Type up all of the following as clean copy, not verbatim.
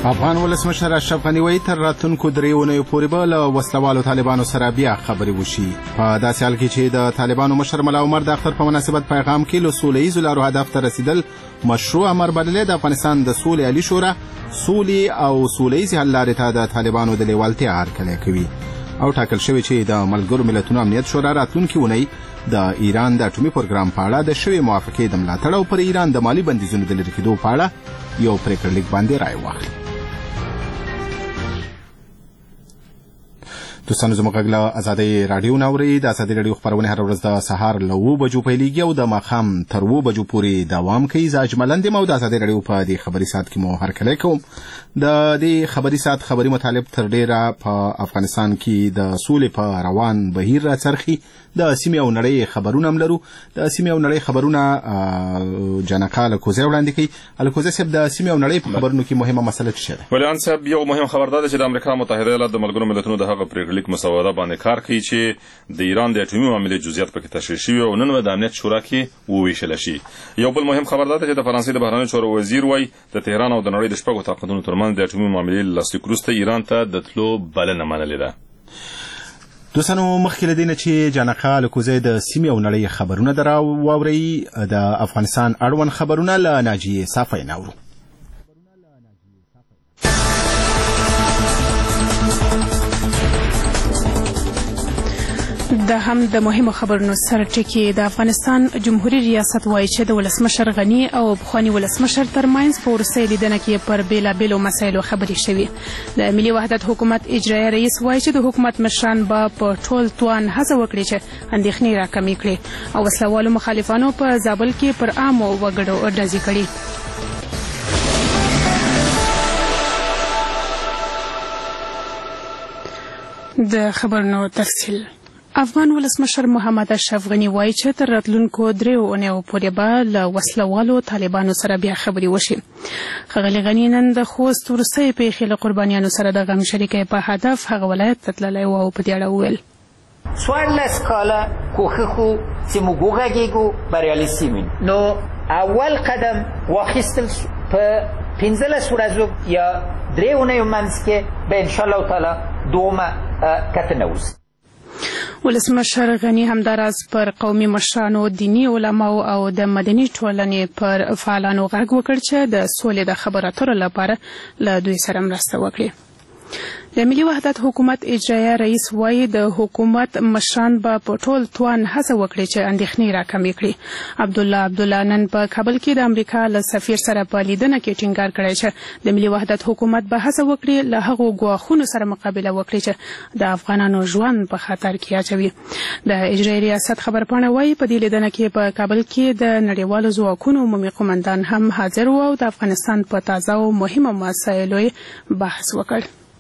افغان ولسمشر اشرف غني وایي تر راتلونکو 3 اونیو پورې به له وسلوالو طالبانو سره بیا خبرې وشي. په داسې حال کې چې د طالبانو مشر ملا عمر د اختر په مناسبت پیغام کې له سوله ییزو لارو هدف ته رسیدل مشروع امر بللی د افغانستان د سولې عالي شورا سولې او سوله ییزې حل لارې ته د طالبانو د لیوالتیا هرکلی کوي او ټاکل شوی چې د ملګرو ملتونو امنیت شورا راتلونکي اونۍ د ایران د اټومي پروګرام په اړه د شوې موافقې د ملاتړ او پر ایران د مالي بندیزونو د لرې کېدو په اړه یو پریکړه لیک باندې رایه واخلي. دوستانو زموږ غږ له ازادۍ راډیو نه اورئ. د ازادۍ راډیو خپرونې هره ورځ د سهار له 7 بجو پیلېږي او د ماښام تر 7 بجو پورې دوام کوي. زه اجمل یم او د ازادۍ راډیو په دې خبري ساعت کې مو هرکلی کوم. د دې خبري ساعت خبري مطالب تر ډیره په افغانستان کې د سولې په روان بهیر راڅرخي. د سیمې او نړۍ خبرونه هم لرو. د سیمې او نړۍ خبرونه جنقا الکوزی وړاندې کوي. الکوزی صاحب د سیمې او نړۍ په خبرونو کې مهمه مسله څه ده؟ ولیان صاحب یو مهم خبر ده چې د امریکا متحده ایالات د ملګرو ملتونو د هغه پریکړلیک مسوده باندې کار کوي چې د ایران د اټومي معاملې جزئیات پکې تشریح شوي او نن د امنیت شورا کې وویشل شي. یو بل مهم خبر ده چې د فرانسې د بهرنیو چارو وزیر وایي د تهران او د نړۍ د شپږو طاقتونو ترمنځ د اټومي معاملې له لاسلیک وروسته ایران ته د تلو بلنه منلې ده. دوستانو مخکې له دې نه چې جانقا الکوزی د سیمې او نړۍ خبرونه در واورئ د افغانستان اړوند خبرونه له ناجیې صافی ناورو. د هم د مهمو خبرونو سره ټکی د افغانستان جمهوریت ریاست وایي چې د ولسمشر غني او پخواني ولسمشر ترمنځ په وروستۍ لیدنه کې پر بیلابیلو مسایلو خبرې شوې. د ملي وحدت حکومت اجرایي رئیس وایي چې د حکومت مشران به په ټول توان هڅه وکړي چې اندېښنې راکمې کړي او وسلوالو مخالفانو په زابل کې پر عامو وګړو ډزې کړي. د خبرونو تفصیل. افغان ولسمشر محمد اشرف غني وایي چې تر راتلونکو 3 اونیو پورې به له وسلوالو طالبانو سره بیا خبرې وشي. ښاغلي غني نن د خوست وروستۍ پیښې له قربانیانو سره د غم شریکۍ په هدف هغه ولایت ته تللی و او په دې اړه وویل 14 کاله کوښښ وکړو چې موږ وغږېږو بریالي سوي. نو اول قدم واخیستل په 15 ورځو یا 3 اونیو منځ کې به انشاءالله تعالی دومه کتنه وشي. ولسمشر غني همداراز پر قومي مشرانو، دینی علماو او د مدني ټولنې پر فعالانو غږ وکړ چې د سولې د خبرو اترو لپاره له دوی سره مرسته وکړي. د ملي وحدت حکومت اجرایي رئیس وایي د حکومت مشران به په ټول توان هڅه وکړي چې اندېښنې راکمې کړي. عبدالله نن په کابل کې د امریکا له سفیر سره په لیدنه کې ټینګار کړی چې د ملي وحدت حکومت به هڅه وکړي له هغو ګواښونو سره مقابله وکړي چې د افغانانو ژوند په خطر کې اچوي. د اجرایي ریاست خبرپاڼه وایي په دې لیدنه کې په کابل کې د نړیوالو ځواکونو عمومي قومندان هم حاضر و او د افغانستان په تازه او مهمو مسایلو بحث وکړ.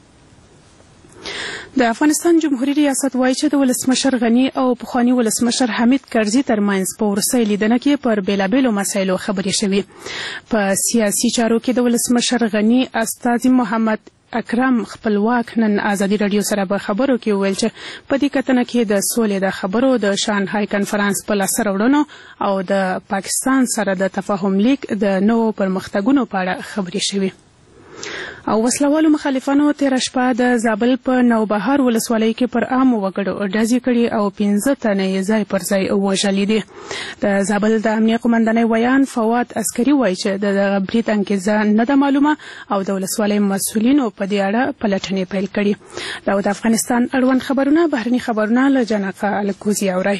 د افغانستان جمهوریت ریاست وایي چې د ولسمشر غني او پخواني ولسمشر حمید کرزي ترمنځ په وروستۍ لیدنه کې پر بیلابیلو مسایلو خبرې شوې. په سیاسي چارو کې د ولسمشر غني استازي محمد اکرم خپلواک نن ازادي رادیو سره په خبرو کې وویل چې په دې کتنه کې د سولې د خبرو د شانګهای کنفرانس په لاسته راوړنو او د پاکستان سره د تفاهم لیک د نوو پرمختګونو په اړه خبرې شوې. او وسلوالو مخالفانو تیر شپه د زابل په نوبهار ولسوالۍ کې پر عامو وګړو ډزې کړي او 15 تنه ځای پر ځای وژلي دي. د زابل د امنیه قومندانۍ ویان فواد عسکري وایي چې د برید انګیزه نه ده معلومه او د ولسوالۍ مسؤلینو په دې اړه پلټنې پیل کړي. دا د افغانستان اړوند خبرونه بهرني خبرونه له جانقا الکوزی اورئ.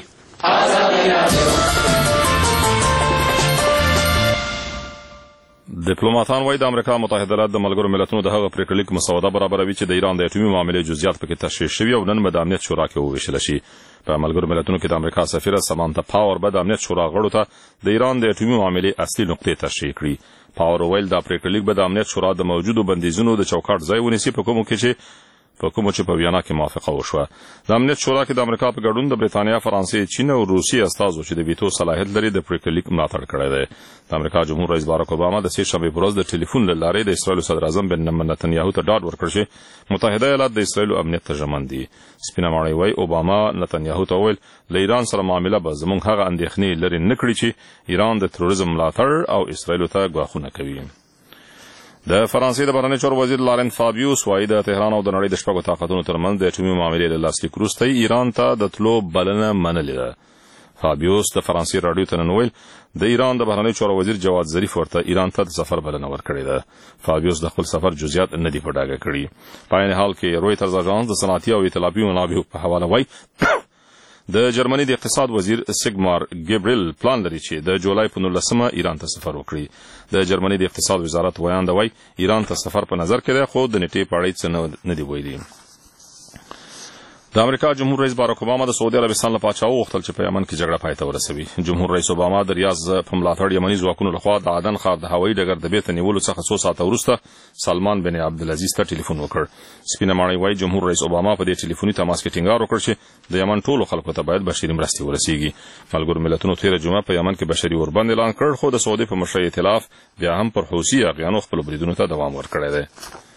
ډیپلوماټان وايي د امریکا متحده ایالات د ملګرو ملتونو د هغه پریکړلیک مسوده برابروي چې د ایران د اټومي معاملې جزئیات پکې تشریح شوي او نن به د امنیت شورا کې وویشل شي. په ملګرو ملتونو کې د امریکا سفیره سمانتا پاور به د امنیت شورا غړو ته د ایران د اټومي معاملې اصلي نقطې تشریح کړي. پاور ویل دا پریکړلیک به د امنیت شورا د موجودو بندیزونو د چوکاټ ځای ونیسي په کومو چې په ویانا کې موافقه وشوه. د امنیت شورا کې د امریکا په ګډون د بریتانیا، فرانسې، چین او روسیې استازو چې د ویتو صلاحیت لري د پریکړلیک ملاتړ کړی دی. د امریکا جمهور رئیس باراک اوباما د سه‌شنبې په ورځ د ټلیفون له لارې د اسرایل صدر اعظم بنیامین نتنیاهو ته ډاډ ورکړ چې متحده ایالات د اسرایل امنیت ته ژمن دي. سپینه ماڼۍ وايي اوباما نتنیاهو ته وویل له ایران سره معامله به زموږ هغه اندېښنې لرې نه کړي چې ایران د تروریزم ملاتړ او اسرایل ته ګواښونه کوي. د فرانسې د بهرنیو چارو وزیر لارن فابیوس وایي د تهران او د نړۍ د شپږو طاقتونو ترمنځ د اټومي معاملې له لاسلیک وروسته ایران ته د تلو بلنه منلې ده. فابیوس د فرانسې راډیو ته نن ویل د ایران د بهرنیو چارو وزیر جواد ظریف ورته ایران ته د سفر بلنه ورکړې ده. فابیوس د خپل سفر جزئیات نه دي په ډاګه کړي. په عین حال کې رویټرز اژانس د صنعتي او اطلاعاتي منابعو په حواله وایي د جرمني د اقتصاد وزیر سیګمار ګیبریل پلان لري چې د جولای په 19 ایران ته سفر وکړي. د جرمني د اقتصاد وزارت ویان دی ایران ته سفر په نظر کې دی خو د نیټې په اړه څه نه دی ویلي. د امریکا جمهور رئیس باراک اوباما د سعودي عربستان له پاچا وغوښتل چې په یمن کې جګړه پای ته ورسوي. جمهور رئیس اوباما د ریاض په ملاتړ یمني ځواکونو لخوا د عدن ښار د هوایي ډګر د بیرته نیولو څخه څو ساعته وروسته سلمان بن عبدالعزیز ته ټلیفون وکړ. سپینه ماڼۍ وایي جمهور رئیس اوباما په دې ټلیفوني تماس کې ټینګار وکړ چې د یمن ټولو خلکو ته باید بشري مرستې ورسیږي. ملګرو ملتونو تېره جمعه په یمن کې بشري اوربند اعلان کړ خو د سعودي په مشرۍ ائتلاف بیا هم پر حوثي اغیانو خپلو بریدونو ته دوام ورکړی دی.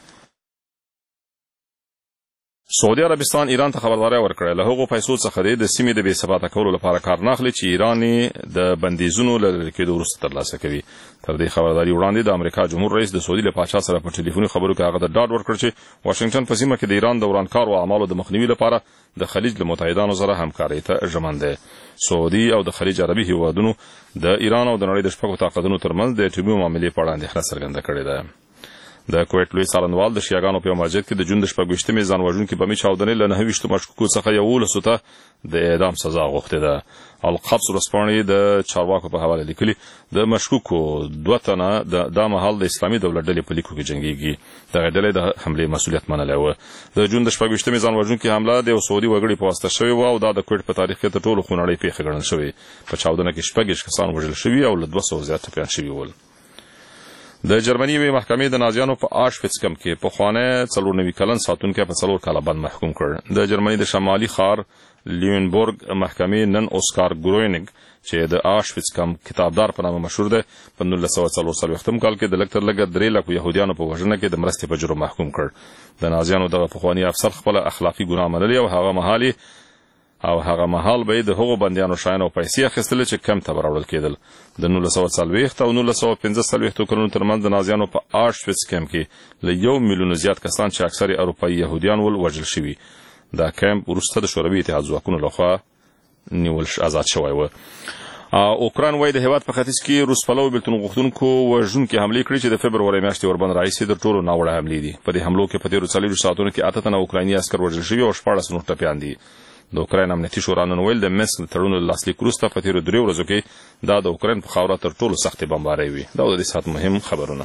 سعودي عربستان ایران ته خبرداری ورکړه له هغو پیسو څخه د سیمې د بې ثباته کولو لپاره کار نه اخلي چې ایران د بندیزونو له لرې کېدو وروسته ترلاسه کوي. تر دې خبرداري وړاندې د امریکا جمهور رئیس د سعودي له پاچا سره په ټلیفوني خبرو کې هغه د ډاډ ورکړ چې واشنگټن په سیمه کې د ایران د ورانکارو اعمالو د مخنیوي لپاره د خلیج له متحدانو سره همکارۍ ته ژمن دی. سعودي او د خلیج عربي هیوادونو د ایران او د نړۍ د شپږو طاقتونو ترمنځ د اټومي معاملې په اړه اندېښنه څرګنده کړې ده. د کویت لوی څارنوال د شیعاګانو په مسجد کې د جون د 26مې ځان وژونکي بمي چاودنې له 9 مشکوکو څخه 11 ته د اعدام سزا غوښتې ده. القدس ورځپاڼې د چارواکو په حواله لیکلي د مشکوکو 2 تنه د مهال د اسلامي دولت ډلې په لیکو کې جنګيږي. دغه ډلې د حملې مسؤلیت منلی و. د جون د 26مې ځان وژونکي حمله د سعودي وګړي په واسطه شوې و او دا د کویت په تاریخ کې تر ټولو خونړۍ پیښه ګڼل شوې. په چاودنه کې 6 کسان وژل شوي او له 200 زیات ټپیان شوي ول. د جرمني یوې محکمې د نازیانو په آشویتس کمپ کې پخوانی 94 کلن ساتونکی په 4 کاله بند محکوم کړ. د جرمني د شمالي ښار لیونبورګ محکمې نن اوسکار ګروینګ چې د آشویتس کمپ کتابدار په نامه مشهور دی په 1944 کال کې د لږ تر لږه 3 لک یهودیانو په وژنه کې د مرستې په جرم محکوم کړ. د نازیانو دغه پخوانی افسر خپل اخلاقي ګناه منلې او هغه مهال به د هغو بندیانو شاین او پیسې اخیستل چې کم ته راوړل کېدل. د 1940 او 1945 کلونو ترمنځ د نازیانو په آشویتس کمپ کې له 1 میلیون زیات کسان چې اکثر اروپایي یهودیان ول وژل شوي. دا کمپ وروسته د شوروي اتحاد ځواکونو لخوا نیول آزاد شوی و. اوکراین وایي د هیواد په ختیځ کې روس پلوي بېلتون غوښتونکو وژونکي حملې کړې چې د فبرورۍ میاشتې ورباندې راهیسې تر ټولو ناوړه حملې دي. په دې حملو کې په تېرو 40 ساعتونو کې 8 تنه اوکرایني عسکر وژل شوي او 14 نور ټپیان دي. د اوکراین امنیتي شورا نن ویل د منسک د تړون له لاسلیک وروسته په تېرو 3 ورځو کې دا د اوکراین په خاوره تر ټولو سختې بمبارۍ وي. دا د دې ساعت مهم خبرونه.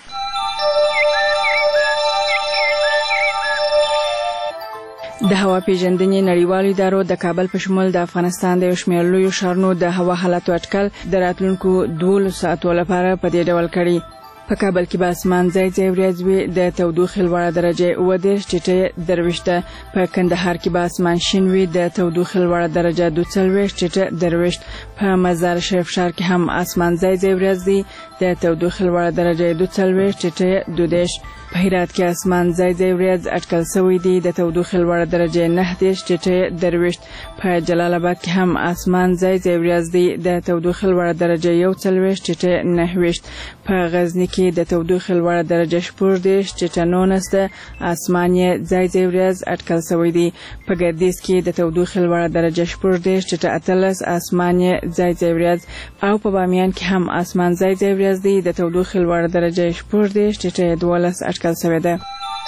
د هوا پیژندنې نړیوالو ادارو د کابل په شمول د افغانستان د یو شمېر لویو ښارونو د هوا حالاتو اټکل د راتلونکو 12 ساعتو لپاره په دې ډول کړي. په کابل کې به اسمان ځای ځای وریځ وي، د تودوخې لوړه درجه 30 ټیټه 23. په کندهار کې به اسمان شین وي، د تودوخې لوړه درجه 42 ټیټه 23. په مزار شریف ښار کې هم اسمان ځای ځای وریځ دی، د تودوخې لوړه درجه 42 ټیټه 22. په هرات کې اسمان ځای ځای وریځ اټکل شوی دی، د تودوخې لوړه درجه 9 ټیټه 23. په جلال آباد کې هم اسمان ځای ځای وریځ دی، د تودوخې لوړه درجه 41 ټیټه 29. په غزنی کې د تودوخې لوړه درجه 14 ټیټه 19 اسمان یې ځای ځای وریځ اټکل شوی دی. په ګردیز کې د تودوخې لوړه درجه 14 ټیټه 18 اسمان یې ځای ځای وریځ او په بامیان کې هم اسمان ځای ځای وریځ دی، د تودوخې لوړه درجه 14 ټیټه 12 اټکل شوی دی.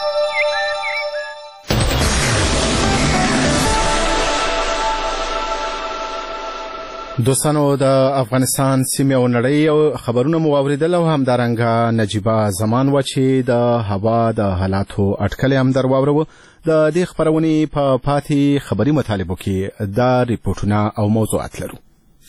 دوستانو د افغانستان سیمه او نړۍ خبرونه مو واوریدل او همدارنګه نجیبه زمان و چې د هوا د حالاتو اټکل هم در واورو. د دې خبرونې په پاتې خبري مطالبو کې دا ریپورتونه او موضوعات لرو.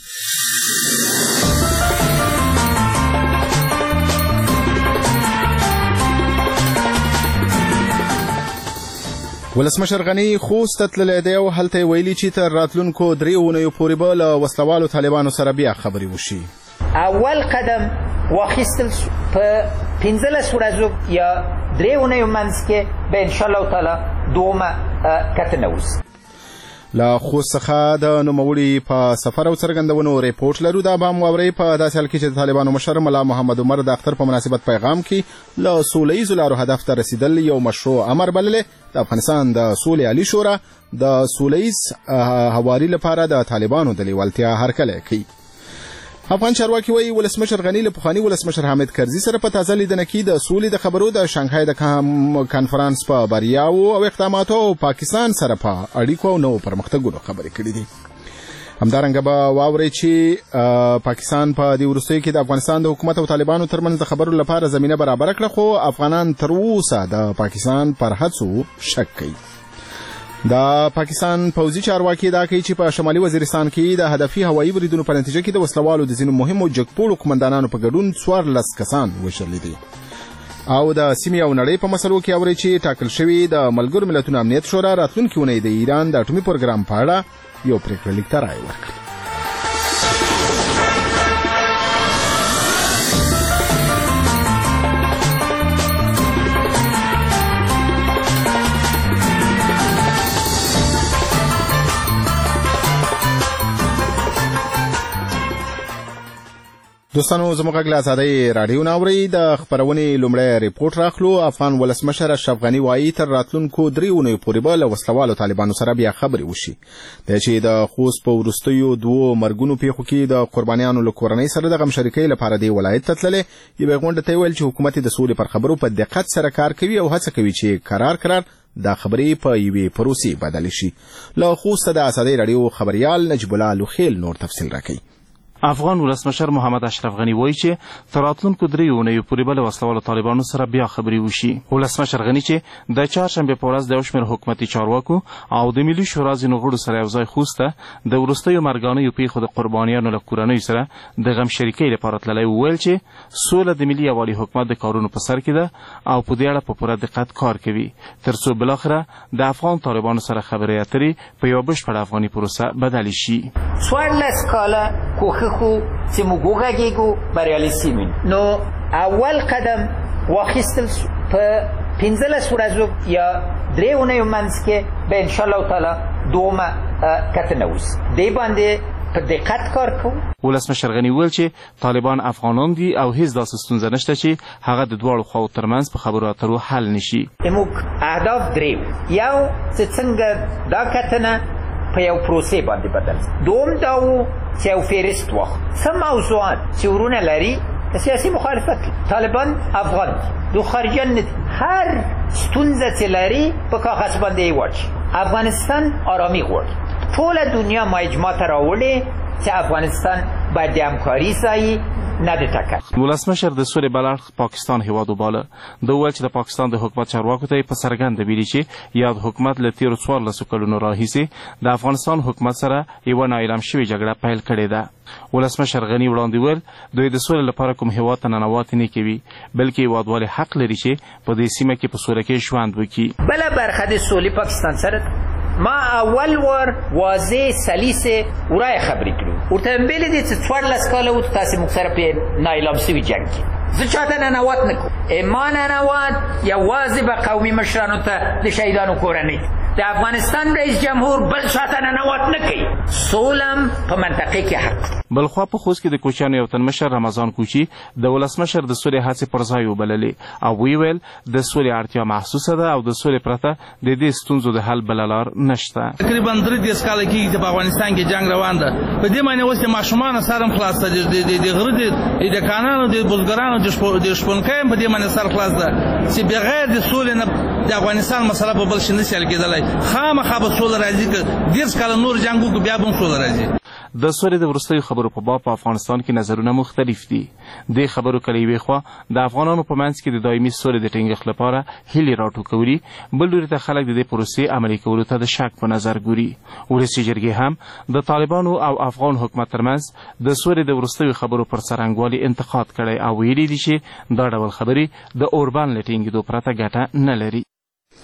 ولسمشر غنی خوست تللی دی او هلته ویلي چې تر راتلونکو 3 اونیو پورې به له وسلوالو طالبانو سره بیا خبرې وشي. اول قدم واخیستل په 15 ورځو یا 3 اونیو منځ کې به ان شاء الله تعالی دومه کتنه وشي. لا خوست څخه د نوموړي په سفر او څرګندونو ریپورت لرو. دا به هم واورئ په داسې حال کې چې د طالبانو مشر ملا محمد عمر د اختر په مناسبت پیغام کې له سوله ییزو لارو هدف ته رسیدل یو مشروع امر بللی. د افغانستان د سولې عالي شورا د سوله ییز هواري لپاره د طالبانو د لیوالتیا هرکلی کوي. افغان چارواکي وایي ولسمشر غني له پخواني ولسمشر حامد کرزي سره په تازه لیدنه کې د سولې د خبرو د شانګهای د کانفرنس په بریاو او اقداماتو او پاکستان سره په اړیکو او نوو پرمختګونو خبرې کړې دي. همدارنګه به واورئ چې پاکستان په دې وروستیو کې د افغانستان د حکومت او طالبانو ترمنځ د خبرو لپاره زمینه برابره کړه، خو افغانان تر اوسه د پاکستان پر هڅو شک کوي. د پاکستان پوځي چارواکي دا کوي چې په شمالي وزیرستان کې د هدفي هوایي بریدونو په نتیجه کې د وسلوالو د ځینو مهمو جګپوړو قومندانانو په ګډون 14 کسان وژلي دي. او د سیمې او نړۍ په مسلو کې اوري چې ټاکل شوی د ملګرو ملتونو امنیت شورا راتلونکي اونۍ د ایران د اټومي پروګرام په اړه یو پریکړه لیک ته رایه ورکړه. دوستانو زموږ غږ له ازادۍ راډیو نه اورئ. د خپرونې لومړی ریپورټ راخلو. افغان ولسمشر اشرف غني وایي تر راتلونکو 3 اونیو پورې به له وسلوالو طالبانو سره بیا خبرې وشي. د چې د خوست په وروستیو 2 مرګونو پیښو کې د قربانیانو له کورنۍ سره د غم شریکۍ لپاره د ولایت ته تللې. یوې غونډې ته ویل چې حکومت د سولې پر خبرو په دقت سره کار کوي او هڅه کوي چې قرار دا خبرې په یوې پروسې بدلې شي. له خوست د ازادۍ راډیو خبريال نجیب الله لوخیل نور تفصیل راکوي. افغان ولسمشر محمد اشرف غني وایي چې تر راتلونکو 3 اونیو پورې به له وسلوالو طالبانو سره بیا خبرې وشي. ولسمشر غني چې د چهارشنبې په ورځ د یو شمېر حکومتي چارواکو او د ملي شورا ځینو غړو سره یو ځای خوست ته د وروستیو مرګانیو پیښو د قربانیانو له کورنیو سره د غم شریکۍ لپاره تللی وویل چې سوله د ملي یووالي حکومت د کارونو په سر کې ده او په دې اړه په پوره دقت کار کوي تر څو بالاخره د افغان طالبانو سره خبرې اترې په یوه بشپړه افغاني پروسه بدلې شي. چې موږ وغږیږو بریالي نو اول قدم واخیستل په 15 ورځو یا 3 اونیو منځ کې به ان شاء الله تعالی دومره کتنه وس دی باندې په دقت کار کوو. ولسمشر غني ویل چې طالبان افغانان دي او هیڅ داسې ستونزه نشته چې هغه د دواړو خواو ترمنځ په خبرو اترو حل نشي. موږ اهداف 3 یو چې څنګه دا کتنه په یو پروسې باندې بدل. دوم دا و چې یو فهرست وخت څه موضوعات چې ورونه لري د سیاسي مخالفت طالبان افغان دو خارجیان نه هر ستونزه چې لري په کاغذ باندې یې واچي. افغانستان آرامي غواړي. ټوله دنیا ما اجماع ته راوړې چې افغانستان باید د همکاري ځای نه د ټکر. ولسمشر د سولې بلخ پاکستان هیواد وباله. د ویل چې د پاکستان د حکومت چارواکو ته په څرګنده ویلي چې یاد حکومت له تیرو 14 کلونو راهیسې د افغانستان حکومت سره یوه نااعلان شوې جګړه پیل کړې ده. ولسمشر غني وړاندې ویل دوی د سولې لپاره کوم هیواد ته ننواتې نه کوي بلکې هیوادوالې حق لري چې په دې سیمه کې په سوله کې ژوند وکړي. بله برخه د سولې پاکستان سره ما اول ور واضح سلیسه ورای خبرې کړو ورته ویل دي چې 14 کاله و تاسو موږ سره په نااعلان شوې جنگ کې زه چاته ننوات نه کوم. ایمان ننوات یوازې به قومي مشرانو ته د شهیدانو کورنۍ د افغانستان رئیس جمهور بل چاته ننوات نه کوي. سولم په منطقه کې حق. بلخوا په خوست کې د کوچیانو یو تن مشر رمضان کوچي د ولسمشر د سولې هڅې پر ځای وبللې او ویل د سولې اړتیا محسوسه ده او د سولې پرته د دې ستونزو د حل بل لار نشته. تقریبا 3 کال کې په افغانستان کې جنگ روان ده. په دې معنی اوس د ماشومان سره خلاص ده د غره د کانانو د بزګرانو د شپونکایم په دې معنی سره خلاص ده چې بغیر د سولې نه د افغانستان مسله په بل شي نه سیل کېدلای. خامخا به سوله راځي که 10 کال نور جنگ وکړو بیا به سوله راځي. د سولې د وروستیو خبرو په باب په افغانستان کې نظرونه مختلف دي. د خبرو کله یوې خوا د افغانانو په منځ کې د دایمي سولې د ټینګښت لپاره هیلې راټوکولي، بل لوري ته خلک د دې پروسې عملي کولو ته د شک په نظر ګوري. ولسي جرګې هم د طالبانو او افغان حکومت ترمنځ د سولې د وروستیو خبرو پر څرنګوالي انتقاد کړی او ویلي دي چې دا ډول خبرې د اوربان له ټینګېدو پرته ګټه نه لري.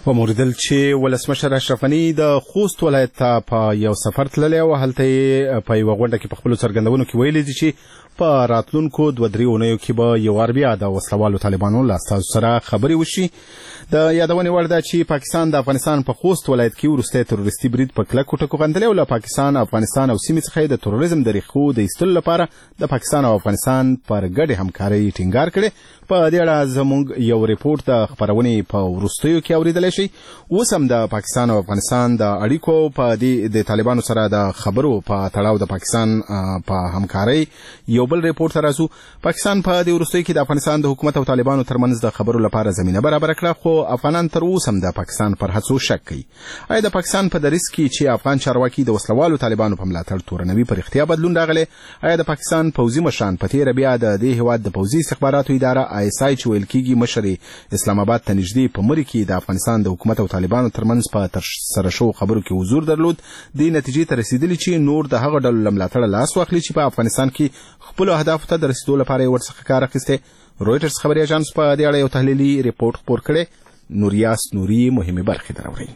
وموریدل چې ولسمشر اشرف غني د خوست ولایت ته په یو سفر تللی او هلته په یوه غونډه کې په خپلو څرګندونو کې ویلي دي چې په راتلونکو 2-3 اونیو کې به یو وار بیا د وسلوالو طالبانو له استازو سره خبرې وشي. د یادونې وړ ده چې پاکستان د افغانستان په خوست ولایت کې وروستی تروریستي برید په کلکو ټکو غندلی او له پاکستان، افغانستان او سیمې څخه د تروریزم د ریښو د ایستلو لپاره د پاکستان او افغانستان پر ګډې همکارۍ ټینګار کړی. په دې اړه زموږ یو ریپورت د خپرونې په وروستیو کې اورېدلی شئ. اوس هم د پاکستان او افغانستان د اړیکو په د طالبانو سره د خبرو په تړاو د پاکستان په همکارۍ یو بل ریپورت ته راځو. پاکستان په دې وروستیو کې د افغانستان د حکومت او طالبانو ترمنځ د خبرو لپاره زمینه برابره کړه، خو افغانان تر اوسه هم د پاکستان پر هڅو شک کوي. آیا د پاکستان په دریځ کې چې افغان چارواکي د وسلوالو طالبانو په ملاتړ تورنوي په رښتیا بدلون راغلی؟ آیا د پاکستان پوځي مشران په تېره بیا د دې هېواد د پوځي استخباراتو اداره ISI چې ویل کېږي مشر اسلام آباد ته نږدې په مري کې د افغانستان د حکومت او طالبانو ترمنځ په ترسره شوو خبرو کې حضور درلود، دې نتیجې ته رسېدلي چې نور د هغه ډلو له ملاتړه لاس واخلي چې په افغانستان کې خپلو اهدافو ته د رسېدو لپاره یې ورڅخه کار اخیستی. رویټرز خبري اژانس په دې اړه یو تحلیلي ریپورت خپور کړی. نوریاس نوري مهمې برخې دراوړي.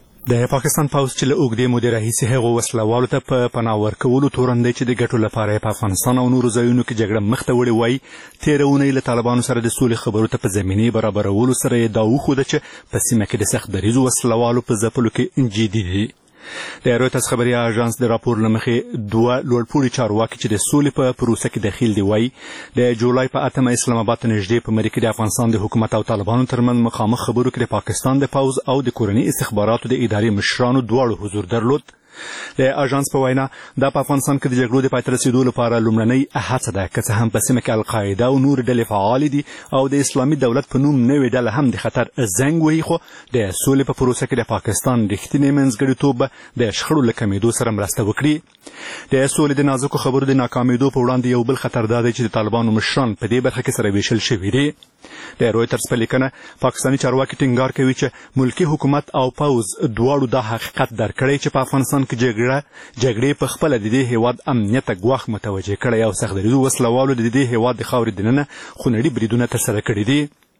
د پاکستان پوځ چې له اوږدې مودې راهیسې هغو وسلوالو ته په پناه ورکولو تورن دی چې د ګټو لپاره په افغانستان او نورو ځایونو کې جګړه مخ ته وړې وای، تېره اونۍ له طالبانو سره د سولې خبرو ته په زمینې برابرولو سره یې دا وښوده چې په سیمه کې د سخت دریځو وسلوالو په ځپلو کې جدي دي. د رویټرز خبري اژانس د راپور له مخې 2 لوړپوړي چارواکي چې د سولې په پروسه کې دخیل دي وایي د جولای په 8 اسلام آباد ته نږدې په مري کې د افغانستان د حکومت او طالبانو ترمنځ مخامخ خبرو کې د پاکستان د پوځ او د کورني استخباراتو د ادارې مشرانو دواړو حضور درلود. د اژانس په وینا دا په افغانستان کې د جګړو د پای ته رسېدو لپاره لومړنۍ هڅه ده، که څه هم په سیمه کې القاعده او نور ډلې فعالې دي او د اسلامي دولت په نوم نوې ډله هم د خطر زنګ وهي، خو د سولې په پروسه کې د پاکستان رښتینی منځګړیتوب د شخړو له کمېدو سره مرسته وکړي. د سولې د نازکو خبرو د ناکامېدو په وړاندې یو بل خطر دا دی چې د طالبانو مشران په دې برخه کې سره ویشل شوي دي. د رویټرز په لیکنه پاکستاني چارواکي ټینګار کوي چې ملکی حکومت او پوځ دواړو دا حقیقت درک کړی چې په افغانستان کې جګړې په خپله د دې هېواد امنیت ته ګواښ متوجه کړی او سخت دریځو وسلوالو د دې هېواد د خاورې دننه خونړي بریدونه ترسره کړي دي.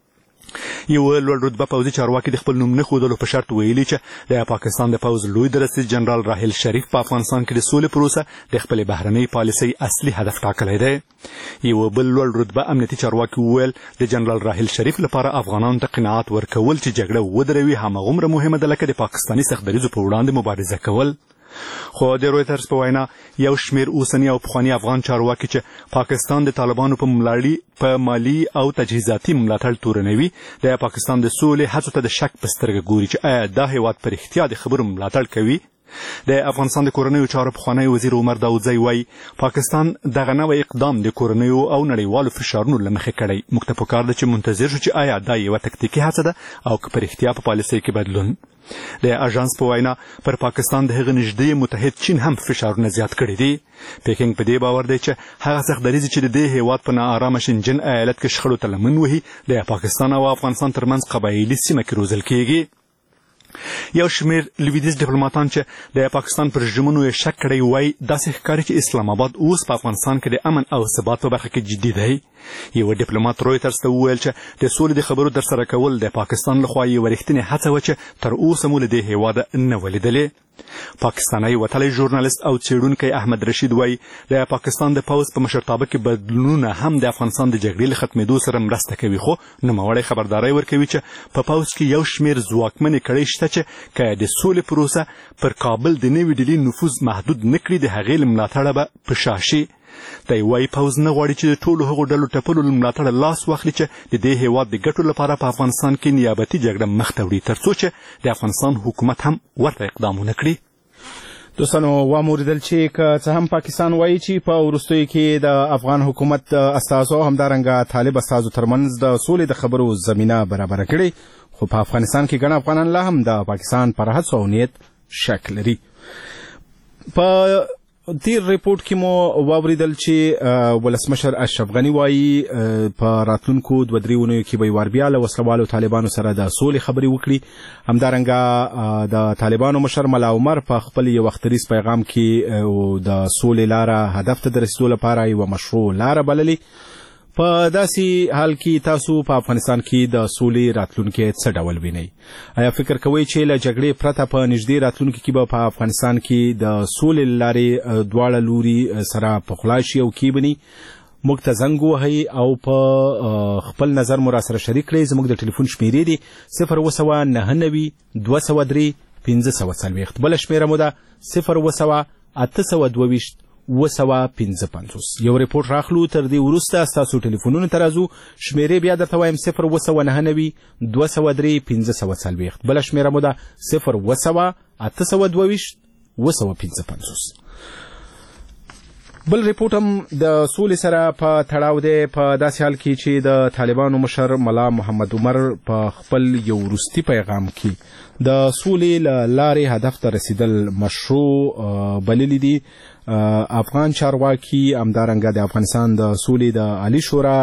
یو لوړ رتبه پوځي چارواکي د خپل نوم نه ښودلو په شرط ویلي چې د پاکستان د پوځ لوی درستیز جنرال راحیل شریف په افغانستان کې د سولې پروسه د خپلې بهرنۍ پالیسۍ اصلي هدف ټاکلی دی. یو بل لوړ رتبه امنیتي چارواکي وویل د جنرال راحیل شریف لپاره افغانانو ته قناعت ورکول چې جګړه ودروي هماغومره مهمه ده لکه د پاکستاني سخت دریځو په وړاندې مبارزه کول. خو د رویټرز په وینا یو شمیر اوسني او پخواني افغان چارواکي چې پاکستان د طالبانو په مالي او تجهیزاتي ملاتړ تورنوي د پاکستان د سولې هڅو ته د شک په سترګه ګوري چې آیا دا هېواد په رښتیا د خبرو ملاتړ کوي. د افغانستان د کورنیو چارو پخوانی وزیر عمر داودزی وایي پاکستان دغه نوی اقدام د کورنیو او نړیوالو فشارونو له مخې کړی. موږ ته پکار ده چې منتظر شو چې آیا دا یوه تکتیکي هڅه ده او که په رښتیا په پالیسۍ کې بدلون. د اژانس په وینا پر پاکستان د هغه نږدې متحد چین هم فشارونه زیات کړي دي. پیکنګ په دې باور دی چې هغه سخت دریځ چې د دې هېواد په ناارامه شینجن ایالت کې شخړو ته لمن وهي د پاکستان او افغانستان ترمنځ قبایلي سیمه کې روزل کېږي. یو شمیر لویدیځ ډیپلوماتان چې د پاکستان پر رژیمونو یې شک کړی وایي داسې ښکاري چې اسلام آباد اوس په افغانستان کې د امن او ثبات په برخه کې جدي دی. یو ډیپلومات رویټرز ته وویل چې د سولې د خبرو ترسره کول د پاکستان لخوا یوه رښتینې هڅه وه چې تر اوسه مو له دې هېواده نه ولیدلې. پاکستانی وتلی ژورنالیست او څېړونکی احمد رشید وایي د پاکستان د پوځ په مشرتابه کې بدلونونه هم د افغانستان د جګړې له ختمېدو سره مرسته کوي، خو نوموړی خبرداری ورکوي چې په پوځ کې یو شمیر ځواکمنې کړۍ شته چې که د سولې پروسه پر کابل د نوې ډلې نفوذ محدود نه کړي د هغې له ملاتړه به په شا شي. دی وایي پوځ نه غواړي چې د ټولو هغو ډلو ټپلو له ملاتړه لاس واخلي چې د دې هېواد د ګټو لپاره په افغانستان کې نیابتي جګړه مخ ته وړي، تر څو چې د افغانستان حکومت هم ورته اقدامونه کړي. دوستانو واوریدل چې که څه هم پاکستان وایي چې په وروستیو کې د افغان حکومت استازو همدارنګه طالب استازو ترمنځ د سولې د خبرو زمینه برابره کړې، خو په افغانستان کې ګڼ افغانان لا هم د پاکستان پر هڅو او نیت شک لري. په تیر ریپورت کې مو واوریدل چې ولسمشر اشرف غني وایي په راتلونکو 2-3 اونیو کې به وار بیا له وسلوالو طالبانو سره د سولې خبرې وکړي. همدارنګه د طالبانو مشر ملا عمر په خپل یو وختریز پیغام کې د سولې لاره هدف ته د رسیدو لپاره یوه مشروع لاره بللې. په داسې حال کې تاسو په افغانستان کې د سولې راتلونکي څه ډول وینئ؟ آیا فکر کوئ چې له جګړې پرته په نږدې راتلونکي کې به په افغانستان کې د سولې لارې دواړه لوري سره پخلا شي او کیبني؟ موږ ته زنګ وهئ او په خپل نظر مو راسره شریک کړئ. زموږ د ټلیفون شمیرې دي 0299203 1540. بله شمیره مو ده 02822 255. یو ریپورت راخلو، تر دې وروسته ستاسو ټلیفونونو ته راځو. شمیرې بیا درته وایم 0299203 1540. بله شمیره مو ده 02822 255. بل ریپورت هم د سولې سره په تړاو دی، په داسې حال کې چې د طالبانو مشر ملا محمد عمر په خپل یو وروستي پیغام کې د سولې له لارې هدف ته رسیدل مشروع بللی دي. افغان چارواکي همدارنګه د افغانستان د سولې د عالی شورا